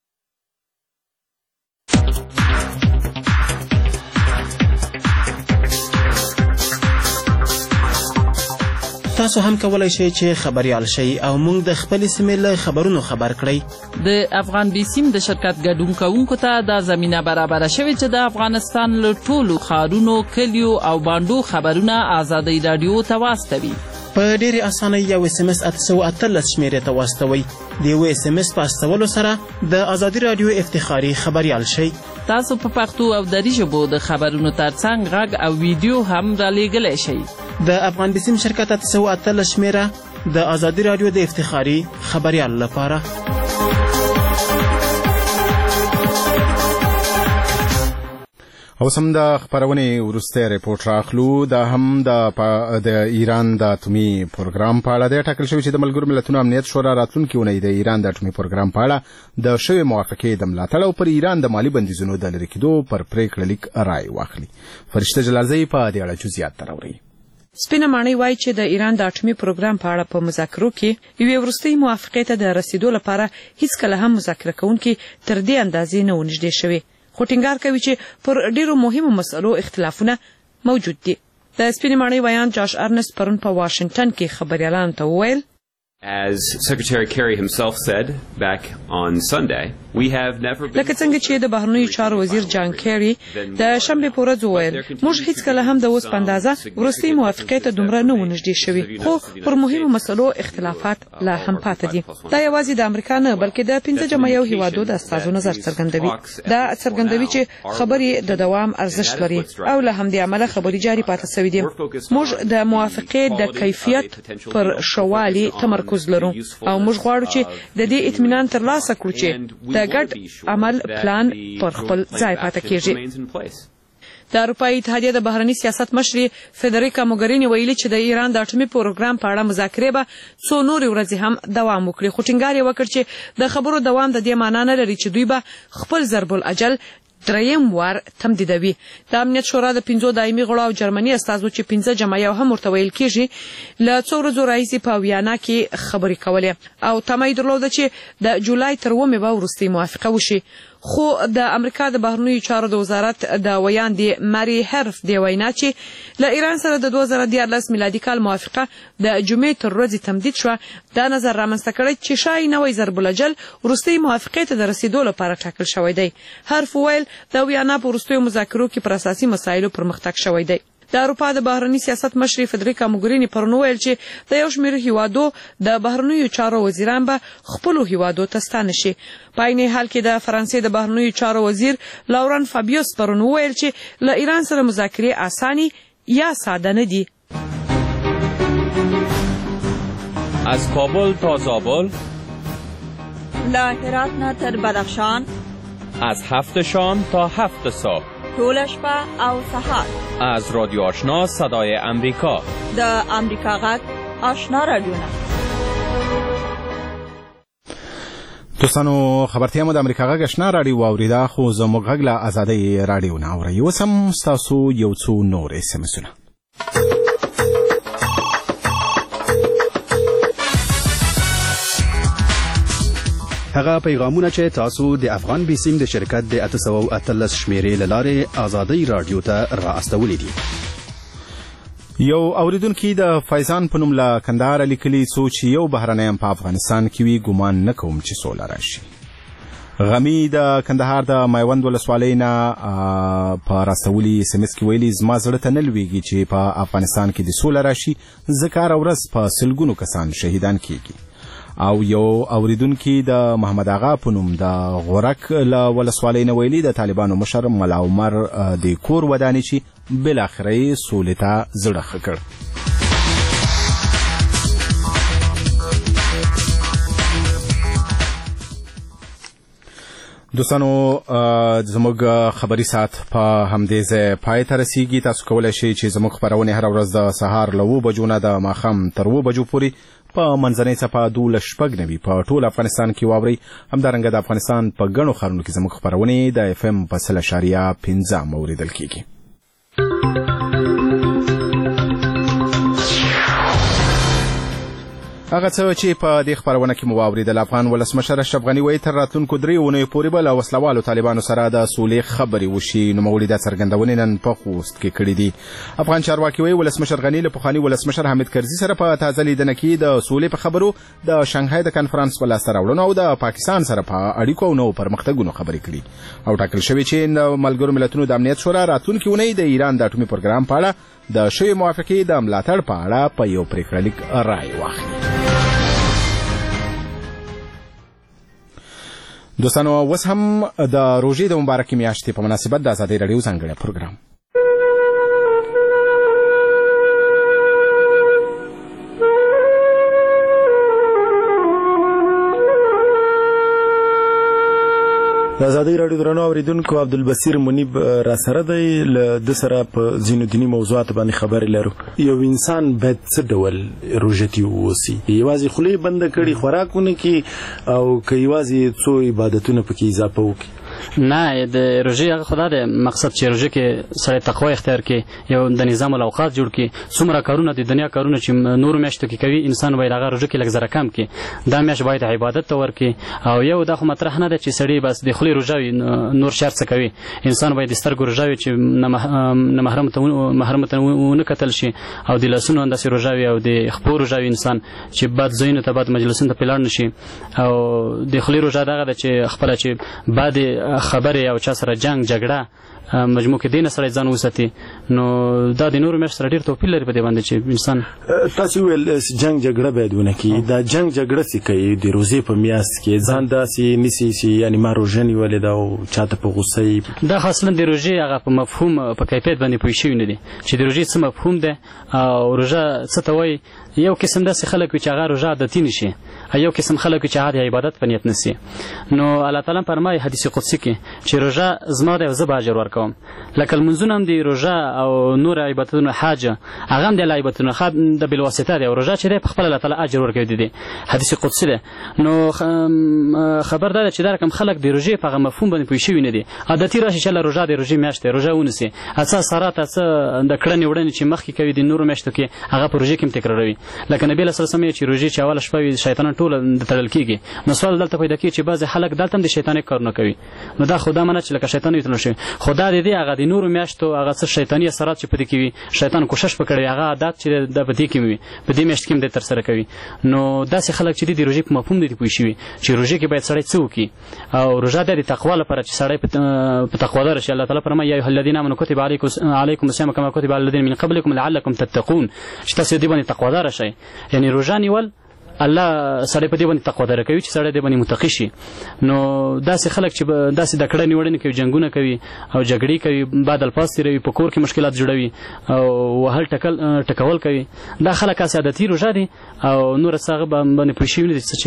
تاسو هم کولای شئ چې خبریال شئ او موږ د خپلې سیمې له خبرونو خبر کړئ. د افغان بي سیم د شرکت ګډون کوونکو ته دا زمینه برابره شوې چې د افغانستان له ټولو ښارونو، کلیو او بانډو خبرونه ازادۍ راډیو ته واستوي. په ډېرې اسانۍ یو SMS 818 شمیرې ته واستوئ. د یو SMS په استولو سره د ازادي راډیو افتخاري خبریال شئ. تاسو په پښتو او دري ژبو د خبرونو ترڅنګ غږ او ویډیو هم رالیږلی شئ. د افغان بسیم شرکت 818 شمیره د ازادي راډیو د افتخاري خبریال لپاره. اوس هم د خبرونې وروستی ریپورټ راخلو. دا هم د ایران د اټومي پروګرام په اړه دی. ټاکل شوي چې د ملګرو ملتونو امنیت شورا راتلونکې اونۍ د ایران د اټومي پروګرام په اړه د شوې موافقې د ملاتړ او پر ایران د مالي بندیزونو د لرې کېدو پر پریکړه لیک رای واخلي. فرشته جلالزی په دې اړه جزئیات راوړي. سپینه ماڼۍ وایي چې د ایران د اټومي پروګرام په اړه په مذاکرو کې یوې وروستۍ موافقې ته د رسیدو لپاره هیڅکله هم مذاکره کوونکي تر دې اندازې نه و نږدې شوي، خو ټینګار کوي چې پر ډېرو مهمو مسئلو اختلافونه موجود دي. د سپینې ماڼۍ ویان جاش ارنست پرون په واشنګټن کې خبریالانو ته وویل As Secretary Kerry himself said back on Sunday, we have never been... لکه څنګه چې د بهرنیو چارو وزیر جان کیری د شنبې په ورځ وویل موږ هیڅکله هم د اوس په اندازه وروستۍ موافقې ته دومره نه و نږدې شوي، خو پر مهمو مسلو اختلافات لا هم پاتې دي. دا یوازې د امریکا نه بلکې د 15 جمعیو هیوادو د استازو نظر څرګندوي. دا څرګندوي چې خبرې د دوام ارزښت لري او له همدې امله خبرې جاري پاتې شوې دي. موږ د موافقې د کیفیت پر شوالي تمرکز لرو او موږ غواړو چې د دې اطمینان ترلاسه کړو چې د ګډ عمل پلان پر خپل ځای پاتې کیږي. د اروپایي اتحادیې د بهرني سیاست مشرې فدریکا موګریني ویلي چې د ایران د اټومي پروګرام په اړه مذاکرې به څو نورې ورځې هم دوام وکړي، خو ټینګار یې وکړ چې د خبرو دوام د دې معنا نه لري چې دوی به خپل ضرب الاجل دریم وار تمدیدوي. د امنیت شورا د 5 دایمي غړو او جرمني استازو چې 15 جمعیو هم ورته ویل کېږي له څو ورځو راهیسې په ویانا کې خبرې کولې او تمه یې درلوده چې د جولای تر 9 به وروستۍ موافقه وشي. خو د امریکا د بهرنیو چارو د وزارت د ویاندې ماری هرف دی وینا چې له ایران سره د 2014 میلادي کال موافقه د جمعې تر ورځې تمدید شوه. دا نظر رامنځته کړی چې شاید نوی ضرب الاجل وروستۍ موافقې ته د رسیدو لپاره ټاکل شوی دی. هرف ویل د ویانا په وروستیو مذاکرو کې پر اساسي مسایلو پرمختګ شوی دی. د اروپا د بهرني سیاست مشرې فدریکا موګریني پرون ویل چې د یو شمېر هیوادو د بهرنیو چارو وزیران به خپلو هیوادو ته ستانه شي. په عین حال کې د فرانسې د بهرنیو چارو وزیر لاورن فابیوس پرون ویل چې له ایران سره مذاکرې اساني یا ساده نه دي. از کابل تا زابل، له هرات نه تر بدخشان، از 7 شام تا 7 صبح، ټول شپه او سهار، از رادیو آشنا صدای امریکا، د امریکا غږ آشنا رادیوونه. دوستانو خبرتیا مو د امریکا غږ آشنا راډیو واوریده، خو زموږ غږ له ازادۍ راډیو نه اورئ. اوس هم ستاسو یو څو نور SMS-ونه. هغه پیغامونه چې تاسو د افغان بیسیم د شرکت د 818 شمیرې له لارې ازادۍ راډیو ته را استولې دي. یو اوریدونکي د فیضان په نوم له کندهار لیکلي څو چې یو بهرنی په افغانستان کې وي ګمان نه کوم چې سوله راشي. غمی د کندهار د میوند ولسوالۍ نه په راستولي SMS کې ویلي زما زړه ته نه لویږي چې په افغانستان کې د سوله راشي، ځکه هره ورځ په سلګونو کسان شهیدان کیږي. او یو اوریدونکي د محمد آغا په نوم د غورک له ولسوالۍ نه ویلي د طالبانو مشر ملا عمر د کور ودانې چې بالاخره یې سولې ته زړه ښه کړ. دوستانو زموږ خبري ساعت په همدې ځای پای ته رسیږي. تاسو کولی شئ چې زموږ خپرونې هره ورځ د سهار له 7 بجو نه د ماښام تر 7 بجو پورې په منځنۍ څپه 12:06 په ټول افغانستان کې واورئ. همدارنګه د افغانستان په ګڼو ښارونو کې زموږ خپرونې د FM په 100.5 اوریدل کیږي. هغه څه چې په دې خبرونه کې مو واوریدل افغان ولسمشر اشرف غني وایي تر راتلونکو 3 اونیو پورې به له وسلوالو طالبانو سره د سولې خبرې وشي. نوموړي دا څرګندونې نن په خوست کې کړې دي. افغان چارواکي وایي ولسمشر غني له پخواني ولسمشر حامد کرزي سره په تازه لیدنه کې د سولې په خبرو د شانګهای د کنفرانس په لاسته راوړنو او د پاکستان سره په اړیکو او نوو پرمختګونو خبرې کړي او ټاکل شوې چې د ملګرو ملتونو د امنیت شورا راتلونکي اونۍ د ایران د اټومي پروګرام په اړه د شوې موافقې د ملاتړ په اړه په یو پریکړه لیک رائے واخلي. دوستانو اوس هم د روژې د مبارکې میاشتې په مناسبت د ازادۍ راډیو ځانګړی پروګرام د ازادۍ راډیو درنو اوریدونکو عبدالبصیر منیب را سره دی. له د سره په ځینو دیني موضوعاتو باندې خبرې لرو. یو انسان باید څه ډول روژتي واوسي؟ یوازې خولې بنده کړي خوراکونه کې او که یوازې څو عبادتونه پکې اضافه وکړي؟ نه، د روژې هغه خدا دی مقصد چې روژې کې سړی تقوا اختیار کړي، یو د نظام الاوقات جوړ کړي. څومره کارونه د دنیا کارونه چې نورو میاشتو کې کوي انسان باید هغه روژې کې لږ زره کم کړي. دا میاشت باید عبادت ته ورکړي. او یو دا خو مطرح نه ده چې سړی بس د خولې روژه وي نور شر څه کوي. انسان باید د سترګو روژه وي چې نه محرم ته ونه کتل شي، او د لاسونو همداسې روژه وي، او د خپو روژه وي انسان چې بد ځایونو ته بد مجلسونو ته پې لاړ نه شي. او د خولې روژه دغه ده چې خپله چې بعد خبرې او چا سره جنگ جګړه مجموع کې دینه سره ځان وساتي. نو دا د نورو میاشتو سره ډېر توپیر لري په دې باندې چې انسان تاسو ویل جنگ جګړه باید ونه کړي. دا جنگ جګړه څه کوي د روژې په میاشت کې؟ ځان داسې نیسي چې یعنې ما روژه نیولې ده او چاته په غوسه دا خو اصلا د روژې هغه په مفهوم په کیفیت باندې پوه شوي نه دي چې د روژې څه مفهوم دی او روژه څه ته وایي. یو قسم داسې خلک وي چې هغه روژه عادتي نه شي، یو قسم خلک وي چې هغه د عبادت په نیت نه سي. نو الله تعالی فرمایي حدیث قدسي کې چې روژه زما دی او زه به اجر ورکوم. لکه لمونځونه هم دي، روژه او نور عبادتونه حج هغه هم د الله عبادتونه د بالواسطه دی، او روژه چې دی په خپله الله تعالی اجر ورکوي دی حدیث قدسي دی. نو خبر دا ده چې دا رقم خلک د روژې په هغه مفهوم باندې پوه شوي نه دي. عادتي راشي چې روژه د روژې میاشت دی، روژه ونیسي، څه اثرات څه د کړنې وړنې چې مخکې کوي د نورو میاشتو کې هغه په روژې کې هم تکراروي. لکه نبی صلی الله علیه وسلم چې روژې چې اوله شپه وي شیطانان ټول د تړل کېږي. نو سوال دلته پیدا کېږي چې بعضې خلک دلته هم د شیطاني کارونه کوي. نو دا خو دا منه چې لکه شیطان وتړل شي، خو دا د دې هغه د نورو میاشتو هغه څه شیطاني اثرات چې په دې کې وي شیطان کوشش وکړي هغه عادت چې د په دې کې وي په دې میاشت کې هم د ترسره کوي. نو داسې خلک چې د روژې په مفهوم دي پوه شوي چې روژې کې باید سړی څه وکړي. او روژه د تقوا لپاره چې سړی په تقوادار شي. الله تعالی فرمایي یا ایها الذین آمنوا کتب علیکم الصیام کما کتب علی الذین من قبلکم لعلکم تتقون، چې تاسو دې باندې تقوادار شئ. یعنی روژه نیول الله سړی په دې باندې تقوادار کوي چې سړی دې باندې متقی شي. نو داسې خلک چې داسې د کړنې وړنې کوي، جنګونه کوي او جګړې کوي، بد الفاظ تېروي، په کور کې مشکلات جوړوي او وهل ټکول کوي، دا خلک هسې عادتي روژه دي او نور څه هغه باندې پوه شوي نه دي چې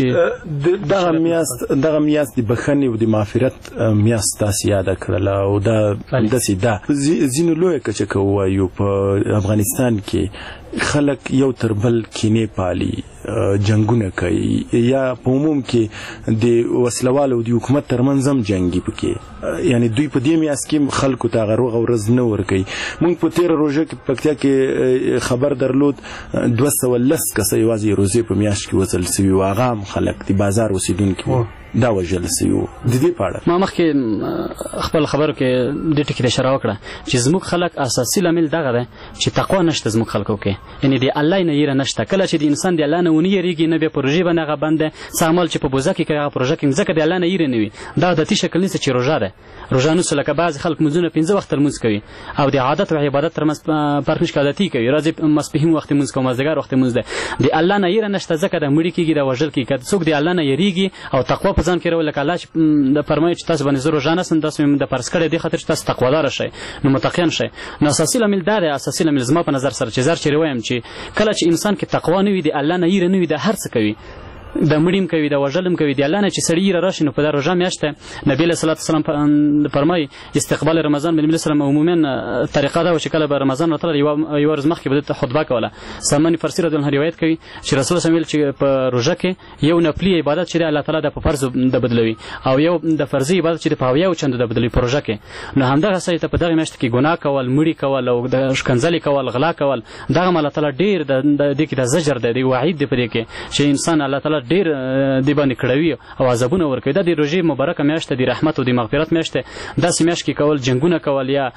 دغه میاشت د بښنې او د مغفرت میاشت تاسې یاده کړله. او دا داسې ده ځینو لویه کچه که ووایو په افغانستان کې خلک یو تر بل کینې پالي، جنګونه کوي، یا په عموم کې د وسلوالو او د حکومت ترمنځ هم جنګي پکې. یعنی دوی په دې میاشت کې خلکو ته هغه روغه ورځ نه ورکوي. موږ په تېره روژه کې پکتیا کې خبر درلود 210 کسه یوازې روژې په میاشت کې وژل سوي وو، هغه هم خلک د بازار اوسېدونکي وو دا وژل سوي وو. د دې په اړه ما مخکې خپل خبرو کې دې ټکي ته اشاره وکړه چې زموږ خلک اساسي لامل دغه دی چې تقوا نشته زموږ خلکو کې. یعنی د الله نه یره نشته. کله چې د انسان د الله نه ونه یریږي نه بیا پروژې باندې هغه بند دی څه عمل چې په بوزه کې کوي هغه پروژه کې ځکه د الله نه یره نه وي. دا عادتي شکل نیسي چې روژه ده. روژه نوسو لکه بعضې خلک مونځونه 15 وخت لمونځ کوي او د عادت او عبادت ترمنځ فرق نشته. عادتي کوي راځي ماسپښین وخت لمونځ کوي، مازدیګر وخت لمونځ دی. د الله نه یره نشته ځکه د مړي کېږي د وژل کېږي. که څوک د الله نه یریږي او تقوا په ځان کې راولي لکه الله چې د فرمایي چې تاسو باندې زه روژه نسم تاسو مې د فرض کړی دې خاطر چې تاسو تقواداره شئ نو متقیان شئ. نو اساسي لامل دا دی، اساسي لامل زما په نظر سره چې زر چېرې وایم چې کله چې انسان کې تقوا نه وي د الله نه یره نه وي د هر څه کوي د مړیم کوي د وژلم کوي د الله نه چې سړی راشي نو په دا روژه میاشت نبی علیه الصلاة والسلام فرمایي استقبال رمضان د نبی علیه السلام عموما طریقه دا و چې کله به رمضان راتله یوه ورځ مخکې به دلته خطبه کوله. سلمان فارسي رضی الله عنه روایت کوي چې رسول الله چې په روژه کې یو نفلي عبادت چې الله تعالی د په فرض د بدلوي او یو د فرضي عبادت چې په یو چند د بدلوي په روژه کې نو همدغه سړی ته په دغه میاشت کې ګناه کول مړي کول او د ښکنځلې کول غلا کول دغه الله تعالی ډېر د دې کې د زجر دی وعید دی په دې کې چې انسان الله تعالی ډېر دی باندې کړوي او عذابونه ورکوي. دا د روژې مبارکه میاشت د رحمت او د مغفرت میاشت داسې میاشت کې کول جنګونه کول یا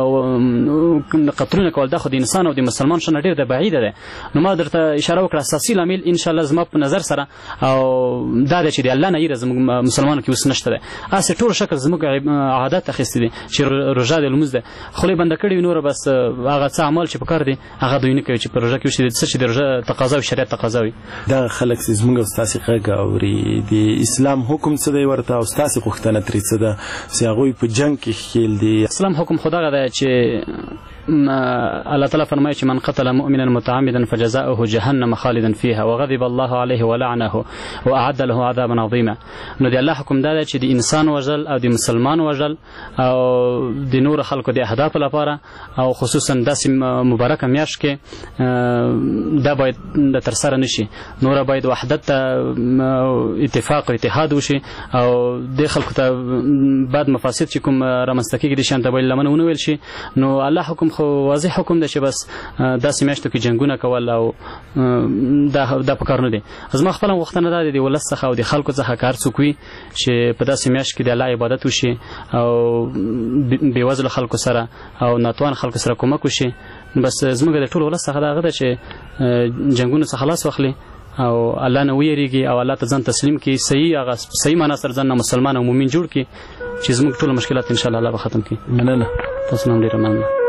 قتلونه کول دا خو د انسان او د مسلمان شنه ډېر د بعیده دی. نو ما درته اشاره وکړه اساسي لامل انشاءالله زما په نظر سره او دا دی چې د الله نه یره زموږ مسلمانانو کې اوس نشته دی. هسې ټول شکل زموږ عادت اخیستی دی چې روژه د لمونځ دی خولې بنده کړې وي نوره بس هغه څه اعمال چې په کار دي هغه دوی نه کوي چې په روژه کې وشي څه چې د روژه تقاضا وي شریعت تقاضا وي. دغه خلک چې زموږ او ستاسې غږ اوري د اسلام حکم څه دی ورته او ستاسې غوښتنه ترې څه ده چې هغوی په جنګ کې ښکیل دي؟ اسلام حکم خو دغه دی چې الله تعالی فرمایي چې من قتل مؤمنا متعمدا فجزاؤه جهنم خالدا فيها وغضب الله عليه ولعنه واعد له عذابا عظيما. نو د الله حکم دا دی چې د انسان وژل او د مسلمان وژل او د نور خلکو د اهداف لپاره او خصوصا داسې مبارکه میاشت کې دا باید د ترسره نشي. نور باید وحدت اتفاق او اتحاد وشي او د خلکو ته بعد مفاسد چې کوم رامنځته کېږي د شان ته باید لمنه ونه ویل شي. نو الله حکم خو واضح حکم دی چې بس داسې میاشتو کې جنګونه کول او دا په کار نه دی. زما خپله غوښتنه دا دی د ولس څخه او د خلکو څخه که هر څوک وي چې په داسې میاشت کې د الله عبادت وشي او بېوزلو خلکو سره او ناتوان خلکو سره کومک وشي. بس زموږ د ټول ولس څخه دا هغه ده چې جنګونو څخه خلاص واخلي او الله نه ویریږي او الله ته ځان تسلیم کړي صحیح معنا سره ځان مسلمان او مؤمن جوړ کړي چې زموږ ټول مشکلات ان شاء الله به ختم کړي. مننه. تاسو هم ډېره مننه.